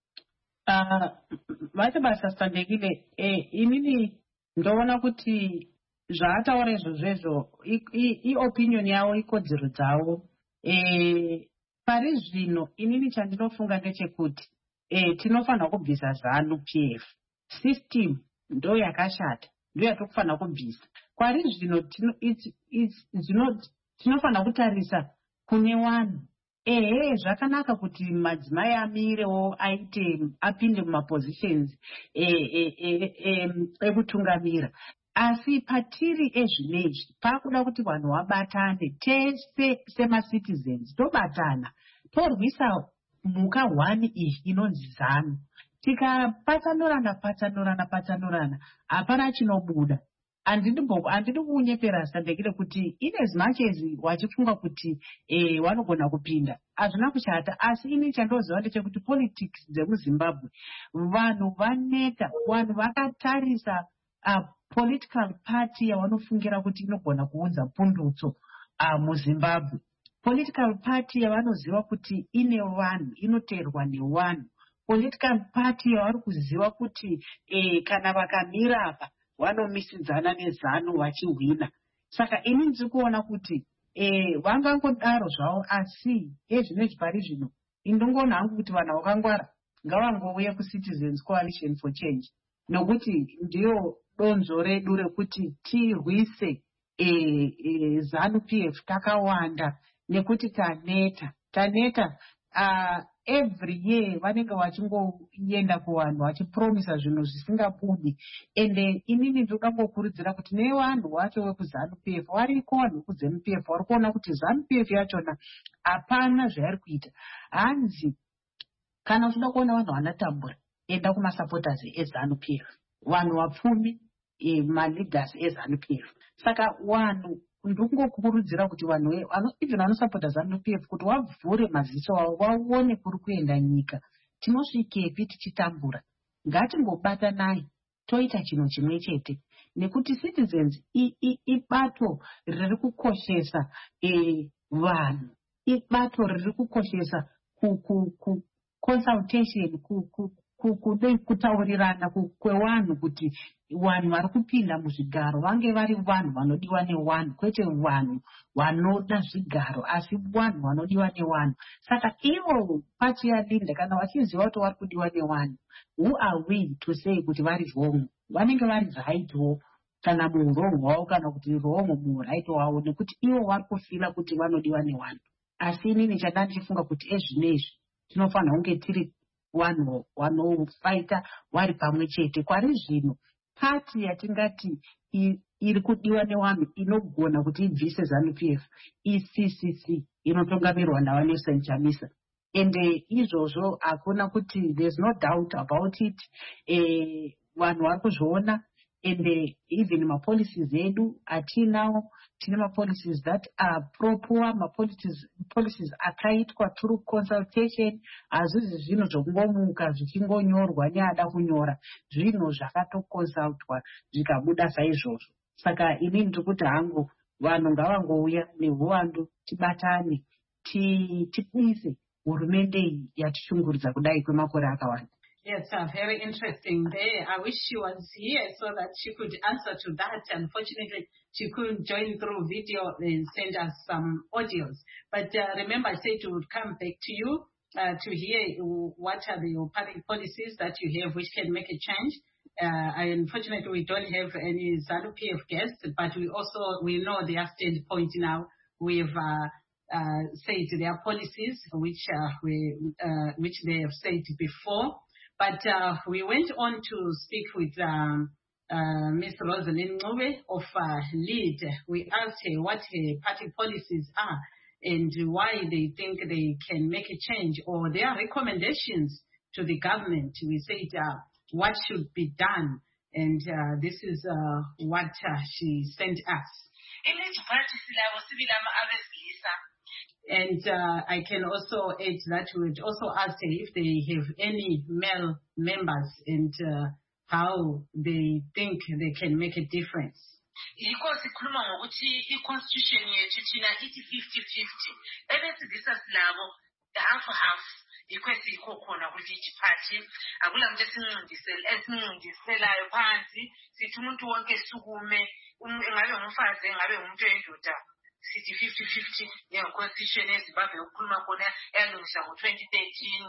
[SPEAKER 3] Vati basa standekile, inini ndovona kuti zvataura izvozvezvo i-opinion yavo ikodzero dzavo. Pari zvino inini chandinofunga ndechekuti tinofanira kubvisa ZANU-P F. System ndo yakashata, ndo yatokufanira kubvisa. Kwari zvino tinofanira kutarisa kune wanhu. Ehe, zvakanaka kuti madzimai amirewo aite apinde mumapositions ekutungamira. Asi patiri ezvinezvi pakuda kuti vanhu vabatane tese semacitizens tobatana torwisa muka one iyi inonzi ZANU. Tikapatsanurana patsanurana patsanurana hapana chinobuda. Andidi kunyepera standekire kuti in as much as wachifunga kuti eh, vanogona kupinda hazvina kushata, asi ini chandoziva ndechekuti politics dzemuZimbabwe vanhu vaneta, vanhu vakatarisa uh, political party yavanofungira kuti inogona kuunza pundutso uh, muZimbabwe. Political party yavanoziva kuti ine vanhu, inoteerwa nevanhu. Political party yavari kuziva kuti eh, kana vakamira apa vanomisidzana neZANU vachihwina. Saka ini ndiri kuona kuti eh, vangangodaro zvavo, asi ezvinezvi pari zvino indingoona hangu kuti vanhu vakangwara ngavangouye kuCitizens Coalition for Change, nokuti ndiyo donzo redu rekuti tirwise eh, eh, ZANU P F takawanda nekuti taneta taneta uh, every year vanenge vachingoenda kuvanhu vachipromisa zvinhu zvisingabudi ende inini ndokangokurudzira kuti nevanhu vacho vekuzANU P F variko vanhu vekuzANU P F vari kuona kuti ZANU P F yachona hapana zvairi kuita. Hanzi kana uchida kuona vanhu vanatambura enda kumasupporters eZANU P F, vanhu vapfumi e, maleaders eZANU P F. Saka vanhu ndingokurudzira kuti vanhu even vanosapota ZANU P F kuti vavhure maziso avo vaone kuri kuenda nyika. Tinosvikepi tichitambura? Ngatingobatanai toita chinhu chimwe chete nekuti citizens ibato riri kukoshesa e, vanhu, ibato riri kukoshesa ku, ku, ku consultation ku, ku, kutaurirana kwevanhu kuti vanhu vari kupinda muzvigaro vange vari vanhu vanodiwa nevanhu, kwete vanhu vanoda zvigaro asi vanhu vanodiwa nevanhu. Saka ivo pachiyalinda kana vachiziva kuti vari kudiwa nevanhu, who are we to say kuti vari wrong? Vanenge vari right wo kana muwrong wavo kana kuti wrong muwright wavo nekuti ivo vari kufila kuti vanodiwa nevanhu. Asi inini chada ndichifunga kuti ezvinezvi tinofanira kunge tiri vanhu vanofaita vari pamwe chete. Kwari zvino pati yatingati iri kudiwa nevanhu inogona kuti ibvise ZANU P F i-C C C inotungamirwa naVanelson Chamisa. Ende izvozvo hakuna kuti there's no doubt about it. Eh, vanhu vari kuzviona ende even mapolicies edu atinawo tine mapolicies that are pro-poor, mapolicies policies akaitwa through consultation. Hazvizi zvinhu zvokungomuka zvichingonyorwa neada kunyora, zvinhu zvakatokonsultwa zvikabuda saizvozvo. Saka inini ndikuti hangu vanhu ngavangouya nehuwandu tibatane tibvise hurumende iyi yatishunguridza kudai kwemakore akawanda.
[SPEAKER 2] Yes, uh, very interesting there. I wish she was here so that she could answer to that. Unfortunately, she couldn't join through video and send us some audios. But uh, remember, I said we would come back to you uh, to hear what are the party policies that you have which can make a change. Uh, unfortunately, we don't have any ZANU P F guests, but we also we know their standpoint now. We've uh, uh, said their policies, which uh, we uh, which they have said before. But uh, we went on to speak with um, uh, Miz Rosalind Ncube of uh, LEAD. We asked her what her party policies are and why they think they can make a change or their recommendations to the government. We said uh, what should be done, and uh, this is uh, what uh, she sent us. And uh, I can also add that we would also ask if they have any male members and uh, how they think they can make a difference.
[SPEAKER 4] Because sikhuluma ngokuthi i-constitution yethu thina ithi fifty fifty ebesivisa silabo half half ikwesi ikho khona kule party akula muntu esincindisela esincindiselayo phansi sithi umuntu wonke sukume ngabe umfazi ngabe umuntu oyindoda sithi fifty fifty nge-constitution yeZimbabwe ukukhuluma khona yalungiswa ngo-twenty thirteen.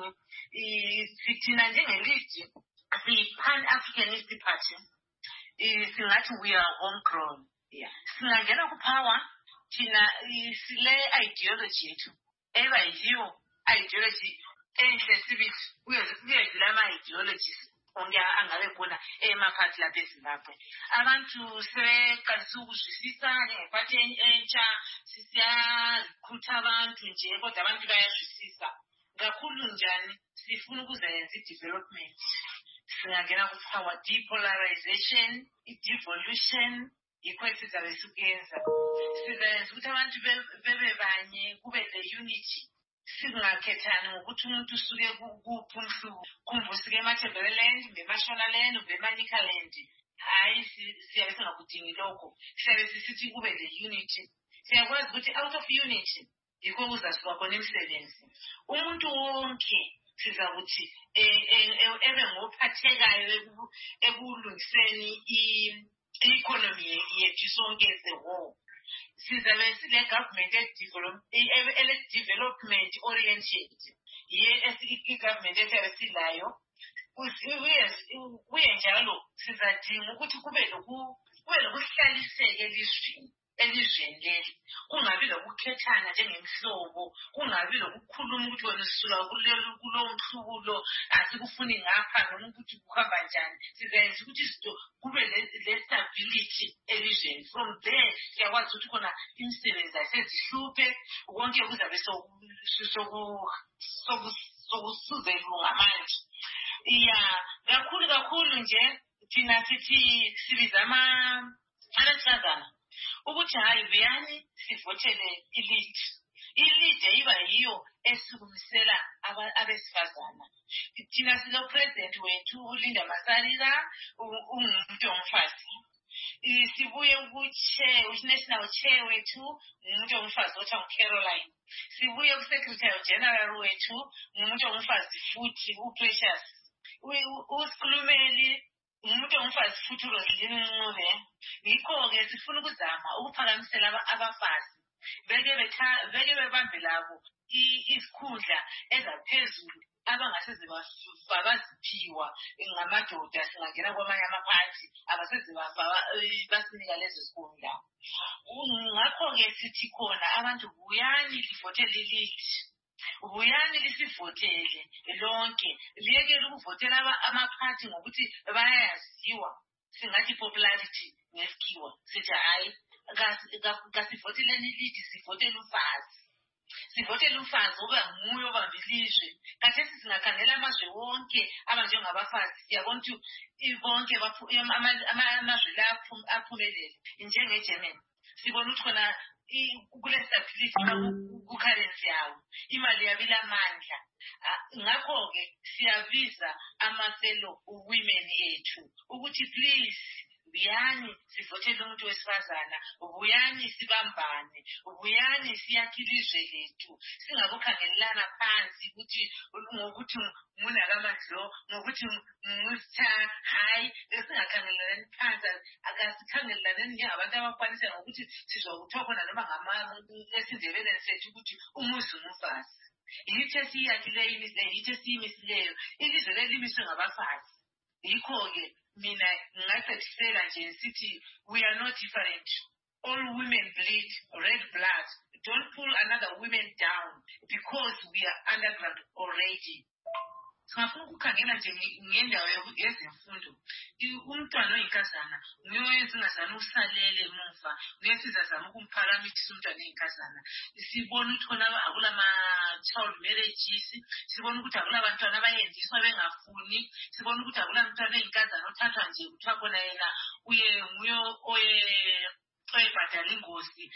[SPEAKER 4] Thina njenge-LEAD siyi-Pan-Africanist Party, singathi we are homegrown. Singangena kupower thina sile ideology yethu eba yiyo ideology enhle sibithi kuyedlula ama-ideologies onke angabe khona emaphathi lapha eZimbabwe. Abantu sebeqalisa ukuzwisisa ngephathi entsha sisiyakhutha abantu nje kodwa abantu bayazwisisa kakhulu njani sifuna ukuzenza i-development. Singangena kupower, depolarization, i-devolution ikwesi zabe sukuyenza sizenza ukuthi abantu bebe banye kube le-unity. Singakhethani ngokuthi umuntu usuke kuphi umhlubu kumvusuke emaThembeleland beMashonaland beManikaland. Hayi siyabe singakudingi lokho, siyabe sisithi kube le-unity. Siyakwazi ukuthi out of unity yikho kuzasuka khona imisebenzi. Umuntu wonke sizakuthi ebe ngophathekayo ekulungiseni i-economy yethu sonke as a whole. Sizabe sile government ele-development oriented ye i-government esiyabe silayo. Kuye njalo sizadinga ukuthi kube lokuhlaliseka elizweni elizweni leli kungabi lokukhethana njengemhlobo kungabi lokukhuluma ukuthi wena usuka kulelo kulowo mhlubulo asikufuni ngapha noma ukuthi kuhamba njani sizayenza ukuthi izinto kube le stability elizweni. From there siyakwazi ukuthi khona imisebenzi asezihluphe konke kuzabe sokusuzelunga manje. iya kakhulu kakhulu nje thina sithi sibiza abesifazana ukuthi hayi buyani sivotele i-lead. I-lead yiba yiyo esikumisela abesifazana. Thina silo president wethu uLinda Masarira ungumuntu omfazi. Sibuye ukuthi unational chair wethu umuntu omfazi othiwa Caroline. Sibuye ku-secretary general wethu umuntu omfazi futhi uPrecious. Usikhulumeli umuntu omfazi futhi uRoslyn Ncube. Yikho-ke sifuna ukuzama ukuphakamisela abafazi beke beke bebambe labo isikhundla ezaphezulu abangaseze baziphiwa ngamadoda singangena kwamanye amaphansi abaseze basinika lezo sikhundla. Ngakho-ke sithi khona abantu buyani livotele i-lead. Buyani lisivotele lonke liyekele ukuvotela amaphathi ngokuthi bayayaziwa singathi popularity ngesikhiwa sithi hayi ngasivoteleni i-lead sivotele ufazi. Sivotele ufazi oba nguye obamba ilizwe. Khathesi singakhangela amazwe wonke abanjengabafazi siyabona ukuthi bonke amazwe la aphumelele njengeGermany. Sibona ukuthi khona kule stability ku-currency yawo imali yabila amandla. Ngakho-ke siyabiza ama-fellow women ethu ukuthi please buyani sivotele umuntu wesifazana. Buyani sibambane. Buyani siyakhe ilizwe lethu singabukhangelelana phansi ukuthi ngokuthi munakamandlo ngokuthi musitha hayi singakhangelelani phansi akasikhangelelani njengabantu abakwanisa ngokuthi sizokuthiwa khona noma esindebeleni sethu ukuthi umuzi umfazi. Yithi esiyakhileyo imizi leyo yithi esiyimisileyo ilizwe lelimiswe ngabafazi. Yikho-ke mina ngingacebisela nje sithi we are not different. All women bleed red blood. Don't pull another woman down because we are underground already. Singafuna ukukhangela nje ngendawo yezemfundo. Umntwana oyinkazana nguye singazama usalele emuva nguye sizazama ukumphakamisa umntwana oyinkazana. Sibona ukuthi khona akulama child marriages. Sibona ukuthi akula bantwana abayendiswa bengafuni. Sibona ukuthi akula mntwana oyinkazana othathwa nje kuthiwa khona yena uye nguye oye oyibhadala ingozi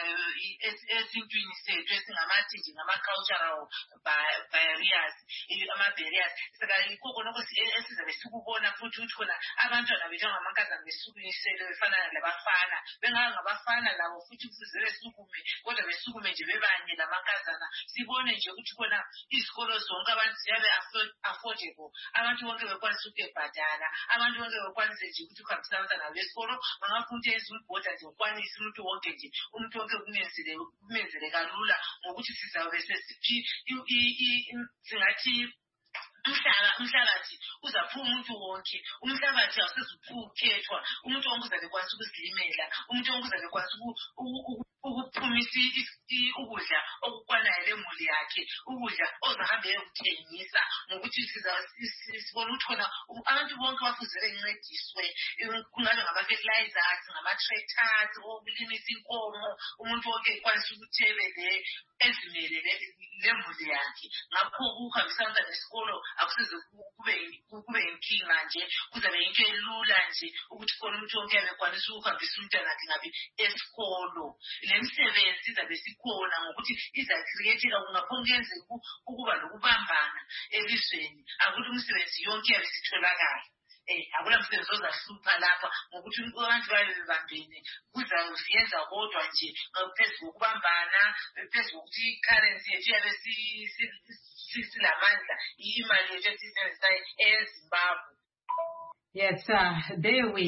[SPEAKER 4] esintwini sethu esingamathi nje ngama-cultural barriers ama-barriers. Yikho khona esizabe sikubona futhi ukuthi khona abantwana bethu abangamankazana besukunyisele befana labafana bengangabafana labo futhi kufuze besukume kodwa besukume nje bebanye lamankazana. Sibone nje ukuthi khona izikolo zonke abantu ziyabe affordable. Abantu bonke bekwanisa ukubhadala. Abantu bonke bekwanisa nje ukuthi ukuhambisa abantwana besikolo bangafuna ukuthi yenze umbhoda nje ukwanisa umuntu wonke nje umuntu wonke kumenzele kumenzele kalula ngokuthi sizabe sesiphi singathi umhlaba umhlabathi uzaphuma umuntu wonke. Umhlabathi awusezuphukethwa umuntu wonke uzabe kwanisa ukuzilimela. Umuntu wonke uzabe kwanisa ukuphumisa ukudla okukwanayo lemuli yakhe ukudla ozahambe yokuthengisa ngokuthi sibona ukuthi khona abantu bonke bafuze bencediswe. Kungabe ngama-fertilizers ngama-tractors okulimisa inkomo umuntu wonke ekwanisa ukuthi ebele ezimele lemuli yakhe. Ngakho ukuhambisa abantwana esikolo akusize kube yinkinga nje kuzabe yinto elula nje ukuthi khona umuntu wonke abekwanisa ukuhambisa umntwana akhe ngabe esikolo. Le misebenzi izabe sikhona ngokuthi izacreateka kungaphongenzeka ukuba lokubambana elizweni. Akuthi umsebenzi yonke yabe sitholakala. Eh akula msebenzi ozahlupha lapha ngokuthi abantu babe bebambene kuzayenza kodwa nje ngaphezu kokubambana phezulu ukuthi currency yethu yabe silamandla imali yethu esisebenzisa eZimbabwe.
[SPEAKER 2] Yes, uh, there we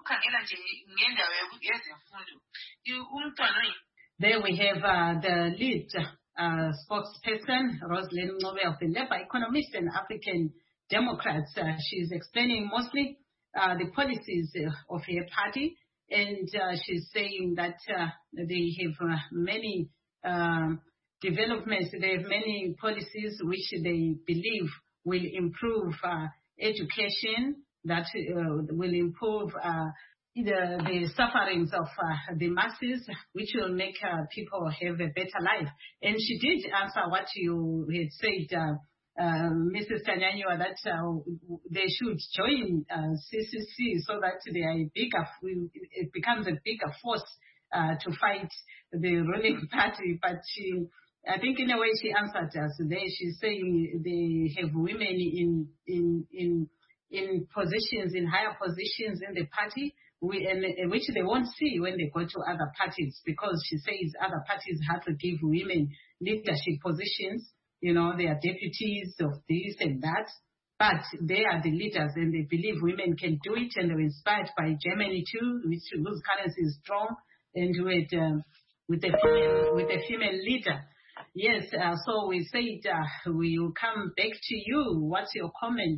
[SPEAKER 2] there we have uh, the lead uh, spokesperson, Roslyn Ncube of the Labour Economists and African Democrats. Uh, she's explaining mostly uh, the policies uh, of her party And uh, she's saying that uh, they have uh, many um, developments, they have many policies which they believe will improve uh, education, that uh, will improve uh, the, the sufferings of uh, the masses, which will make uh, people have a better life. And she did answer what you had said, uh, uh, Missus Tanyanywa, that uh, they should join uh, C C C so that they are a bigger, it becomes a bigger force uh, to fight the ruling party. But she, I think in a way she answered us there. She's saying they have women in in in in positions, in higher positions in the party, we, and, and which they won't see when they go to other parties, because she says other parties have to give women leadership positions. You know, they are deputies of this and that, but they are the leaders and they believe women can do it, and they're inspired by Germany too, which whose currency is strong, and with um, with a female, with a female leader. Yes, uh, so we said uh, we will come back to you. What's your comment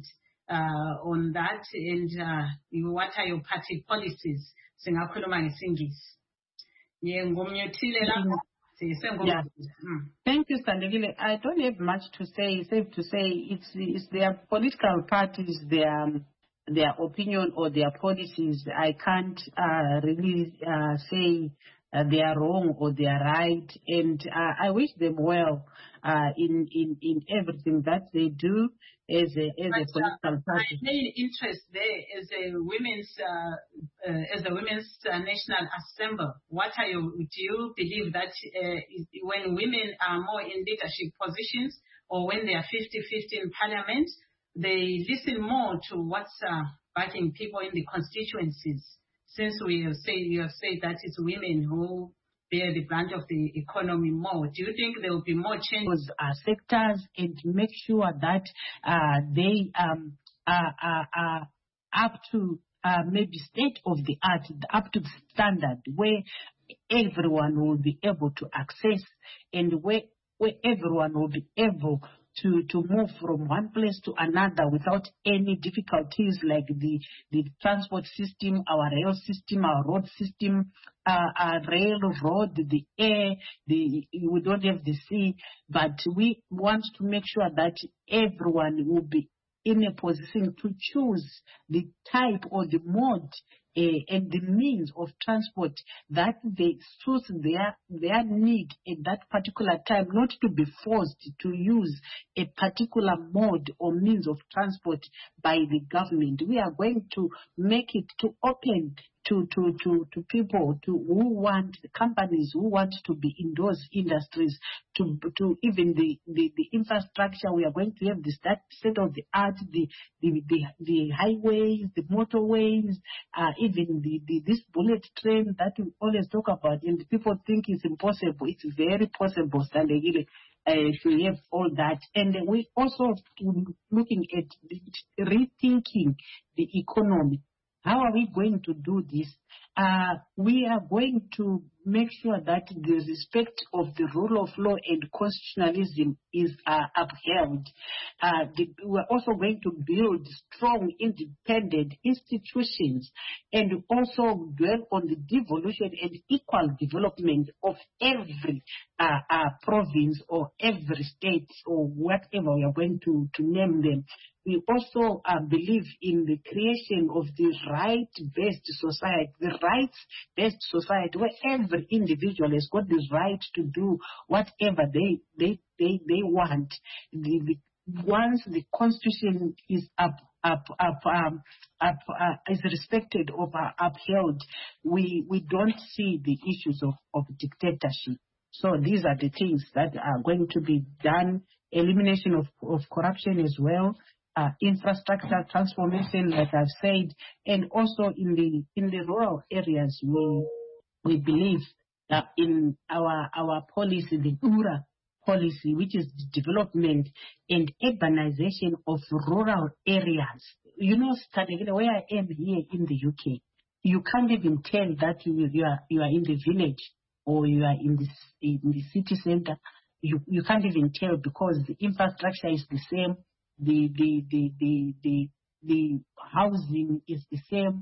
[SPEAKER 2] uh, on that, and uh, you, what are your party policies? Singakhuluma ngesingisi. Yeah, ngomnyuthile lapho.
[SPEAKER 3] Yeah. Mm. Thank you, Sandekile. I don't have much to say. Safe to say, it's it's their political parties, their their opinion or their policies. I can't uh, really uh, say uh, they are wrong or they are right, and uh, I wish them well uh, in in in everything that they do as a as but, a political
[SPEAKER 2] uh,
[SPEAKER 3] party.
[SPEAKER 2] My main interest there is a women's uh, uh, as a women's uh, national assembly. What are you? Do you believe that uh, when women are more in leadership positions, or when they are fifty-fifty in parliament, they listen more to what's uh, backing people in the constituencies? Since we have said you have said that it's women who bear the brunt of the economy more, do you think there will be more changes?
[SPEAKER 3] Uh, sectors, and make sure that uh, they um, are, are, are up to uh, maybe state of the art, up to the standard, where everyone will be able to access, and where, where everyone will be able to, to move from one place to another without any difficulties, like the, the transport system, our rail system, our road system, uh, our railroad, the air, the, we don't have the sea, but we want to make sure that everyone will be in a position to choose the type or the mode uh, and the means of transport that they suit their their need at that particular time, not to be forced to use a particular mode or means of transport by the government. We are going to make it to open to, to, to, to people to who want, companies who want to be in those industries, to to even the, the, the infrastructure. We are going to have the state of the art, the the, the, the highways, the motorways, uh, even the, the this bullet train that we always talk about, and people think it's impossible. It's very possible, Sandekile, uh, to have all that. And we also looking at the, rethinking the economy. How are we going to do this? Uh, we are going to make sure that the respect of the rule of law and constitutionalism is uh, upheld. Uh, the, we are also going to build strong, independent institutions, and also dwell on the devolution and equal development of every uh, uh, province or every state or whatever we are going to, to name them. We also uh, believe in the creation of the right-based society, the rights-based society, where every individual has got the right to do whatever they they they, they want. The, the, once the constitution is up up up um, up uh, is respected or uh, upheld, we we don't see the issues of, of dictatorship. So these are the things that are going to be done. Elimination of, of corruption as well. Uh, infrastructure transformation, like I've said, and also in the in the rural areas, we we believe that in our our policy, the U R A policy, which is the development and urbanization of rural areas. You know, where I am here in the U K, you can't even tell that you, you are you are in the village or you are in the in the city center. You you can't even tell because the infrastructure is the same. The, the, the, the, the, the housing is the same.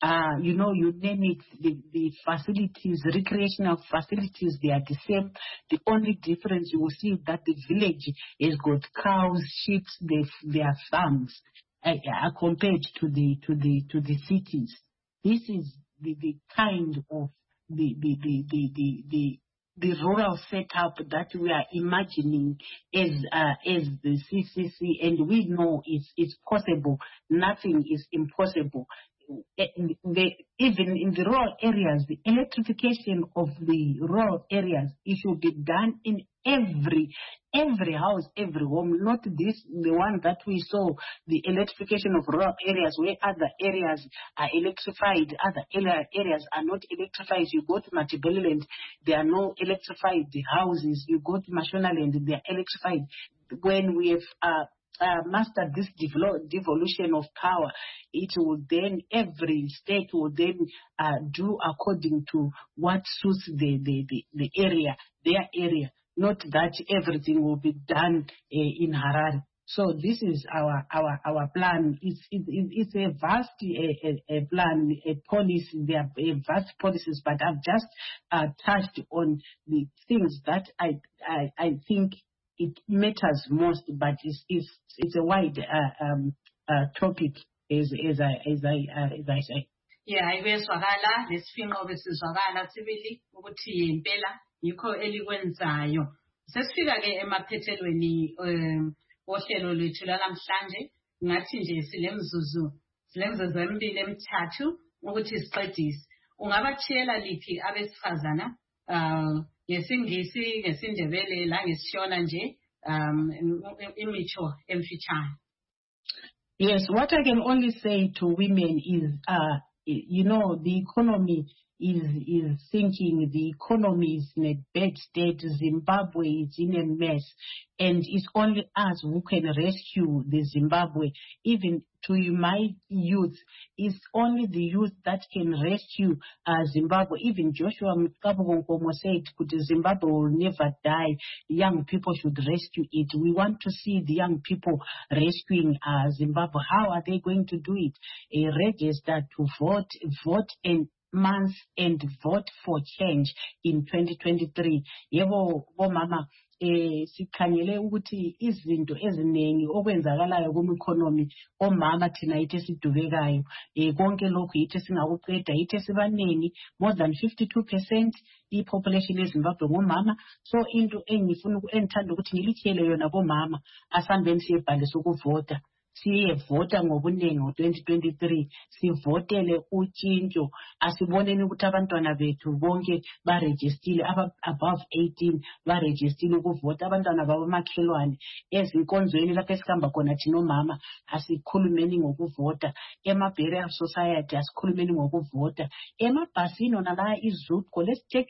[SPEAKER 3] Uh, you know, you name it, the, the facilities, recreational facilities, they are the same. The only difference you will see that the village has got cows, sheep, they, their farms, uh, uh, compared to the to the to the cities. This is the, the kind of the the the the the, the the rural setup that we are imagining as uh, as the C C C, and we know it's it's possible. Nothing is impossible. The, even in the rural areas, the electrification of the rural areas, it should be done in every every house, every home, not this the one that we saw, the electrification of rural areas where other areas are electrified, other areas are not electrified. You go to Matabeleland, there are no electrified houses. You go to Mashonaland, they are electrified. When we have uh, Uh, master this devol- devolution of power, it will then, every state will then uh, do according to what suits the, the, the, the area, their area, not that everything will be done uh, in Harare. So this is our our our plan. It's it, it's a vast a, a, a plan, a policy. There are a vast policies, but I've just uh, touched on the things that I I, I think it matters most, but it's it's, it's a wide uh, um, uh, topic, as as I as I uh, as I say.
[SPEAKER 2] Yeah, ayizwakala lesifinqo besizwakala sibili ukuthi impela yikho elikwenzayo. Sesifika ke emaphethelweni um ohlelo lwethu lanamhlanje, ngathi nje silemzuzu silemzuzu emibili emithathu ukuthi siqedise. Ungabatshela liphi abesifazana uh ngesingisi ngesindebele la ngesishona nje um imitsho emfitshane?
[SPEAKER 3] Yes, what I can only say to women is uh you know, the economy is is sinking, the economy is in a bad state, Zimbabwe is in a mess, and it's only us who can rescue the Zimbabwe. Even to my youth, it's only the youth that can rescue uh, Zimbabwe. Even Joshua Mkabogonkomo said, Zimbabwe will never die. Young people should rescue it. We want to see the young people rescuing uh, Zimbabwe. How are they going to do it? A register to vote, vote and months and vote for change in twenty twenty-three. Yebo bomama eh sikhanyele ukuthi izinto eziningi okwenzakalayo kuma economy omama thina yithe sidubekayo eh konke lokho yithe singakuqeda yithe sibaningi, more than fifty-two percent I population eZimbabwe ngomama. So into engifuna enthanda ukuthi ngilitshele yona bomama asambeni siyebhalisa ukuvota. Siyevota ngobunengi ngo twenty twenty-three, sivotele utshintsho. Asiboneni ukuthi abantwana bethu bonke barejistile above eighteen, barejistile ukuvota. Abantwana babo makhelwane ezinkonzweni lapho esihamba khona thina omama asikhulumeni ngokuvota. Ema-burial society asikhulumeni ngokuvota. Emabhasini nala izutko, let's take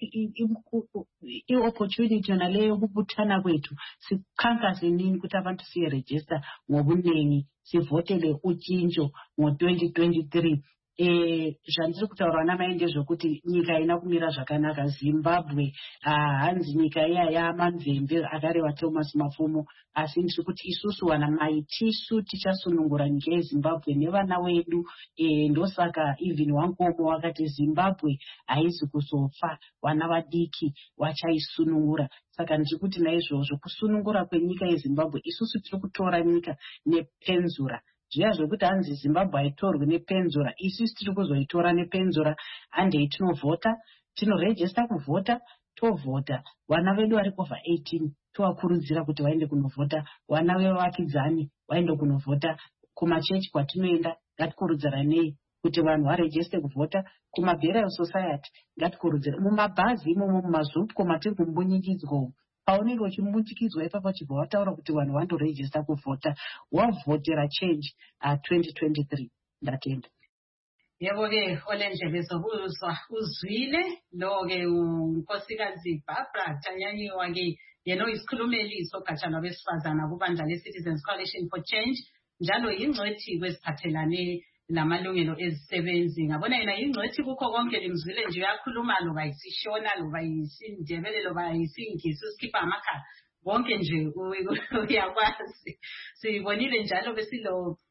[SPEAKER 3] i-opportunity naleyo ukubuthana kwethu sikhankase nini ukuthi abantu siyeregister ngobunengi, sivotele utshintsho ngo twenty twenty-three. Eh zvandiri kutaura namaende zvokuti nyika ina kumira zvakanaka. Zimbabwe hanzi nyika iya yamanzembe akareva Thomas Mafumo, asi ndiri kuti isusu wana mai tisu tichasunungura nyika yeZimbabwe nevana wedu. Eh ndosaka even Wankomo wakati Zimbabwe haisi kuzofa, wana vadiki vachaisunungura. Saka ndiri kuti naizvozvo kusunungura kwenyika yeZimbabwe isusu tiri kutora nyika nepenzura. Zviya zvokuti hanzi Zimbabwe haitorwe nepenzura, isusu tiri kuzoitora nepenzura. Hande tinovota, tinoregister kuvota, tovota. Vana vedu vari over eighteen tovakurudzira kuti vaende kunovota. Vana vevakidzani vaende kunovota. Kumachechi kwatinoenda ngatikurudziranei kuti vanhu varegister kuvota. Kuma-burial society ngatikurudzira. Mumabhazi imomo mumazupko matiri kumbunyikidzwa paunenge uchimbunyikidzwa ipapo vachibva vataura kuti vanhu vandoregister kuvota. Wavhotera change uh, twenty twenty-three. Ndatenda.
[SPEAKER 2] Yebo ke olendlebe zokuzwa uzwile lo ke unkosikazi Barbara Tanyanyiwa ke yena isikhulumeliso gatsha labesifazana kubandla le-Citizens Coalition for Change, njalo yingcwethi kweziphathelane namalungelo ezisebenzi. Ngabona yena yingcwethi kukho konke, limzwile nje uyakhuluma loba yisishona loba yisindebele loba yisingisi usikhipha amakhala konke nje uyakwazi. Sibonile njalo besilo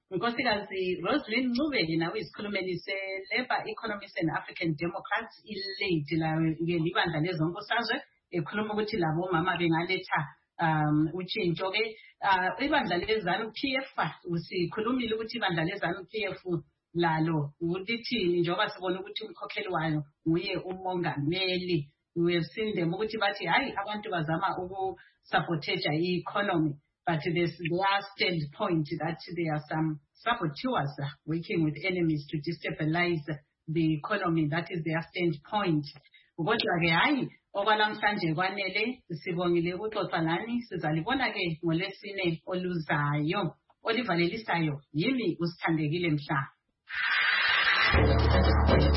[SPEAKER 2] Nkosikazi Roselyn Ncube yena uyisikhulumeli se-Labour Economists and African Democrats i-lead la ke libandla lezonkosazwe ekhuluma ukuthi labo mama bengaletha um utshintsho ke ibandla leZanu P F usikhulumile ukuthi ibandla leZanu P F lalo ukuthi njengoba sibona ukuthi umkhokheli wayo nguye umongameli. We have seen them ukuthi bathi hayi abantu bazama ukusupporteja i-economy, but there's their standpoint that there are some saboteurs working with enemies to destabilize the economy. That is their standpoint. Kodwa ke hayi okwalamhlanje kwanele sibongile ukuxoxa lani sizalibona ke ngolesine oluzayo olivalelisayo yimi usithandekile mhla.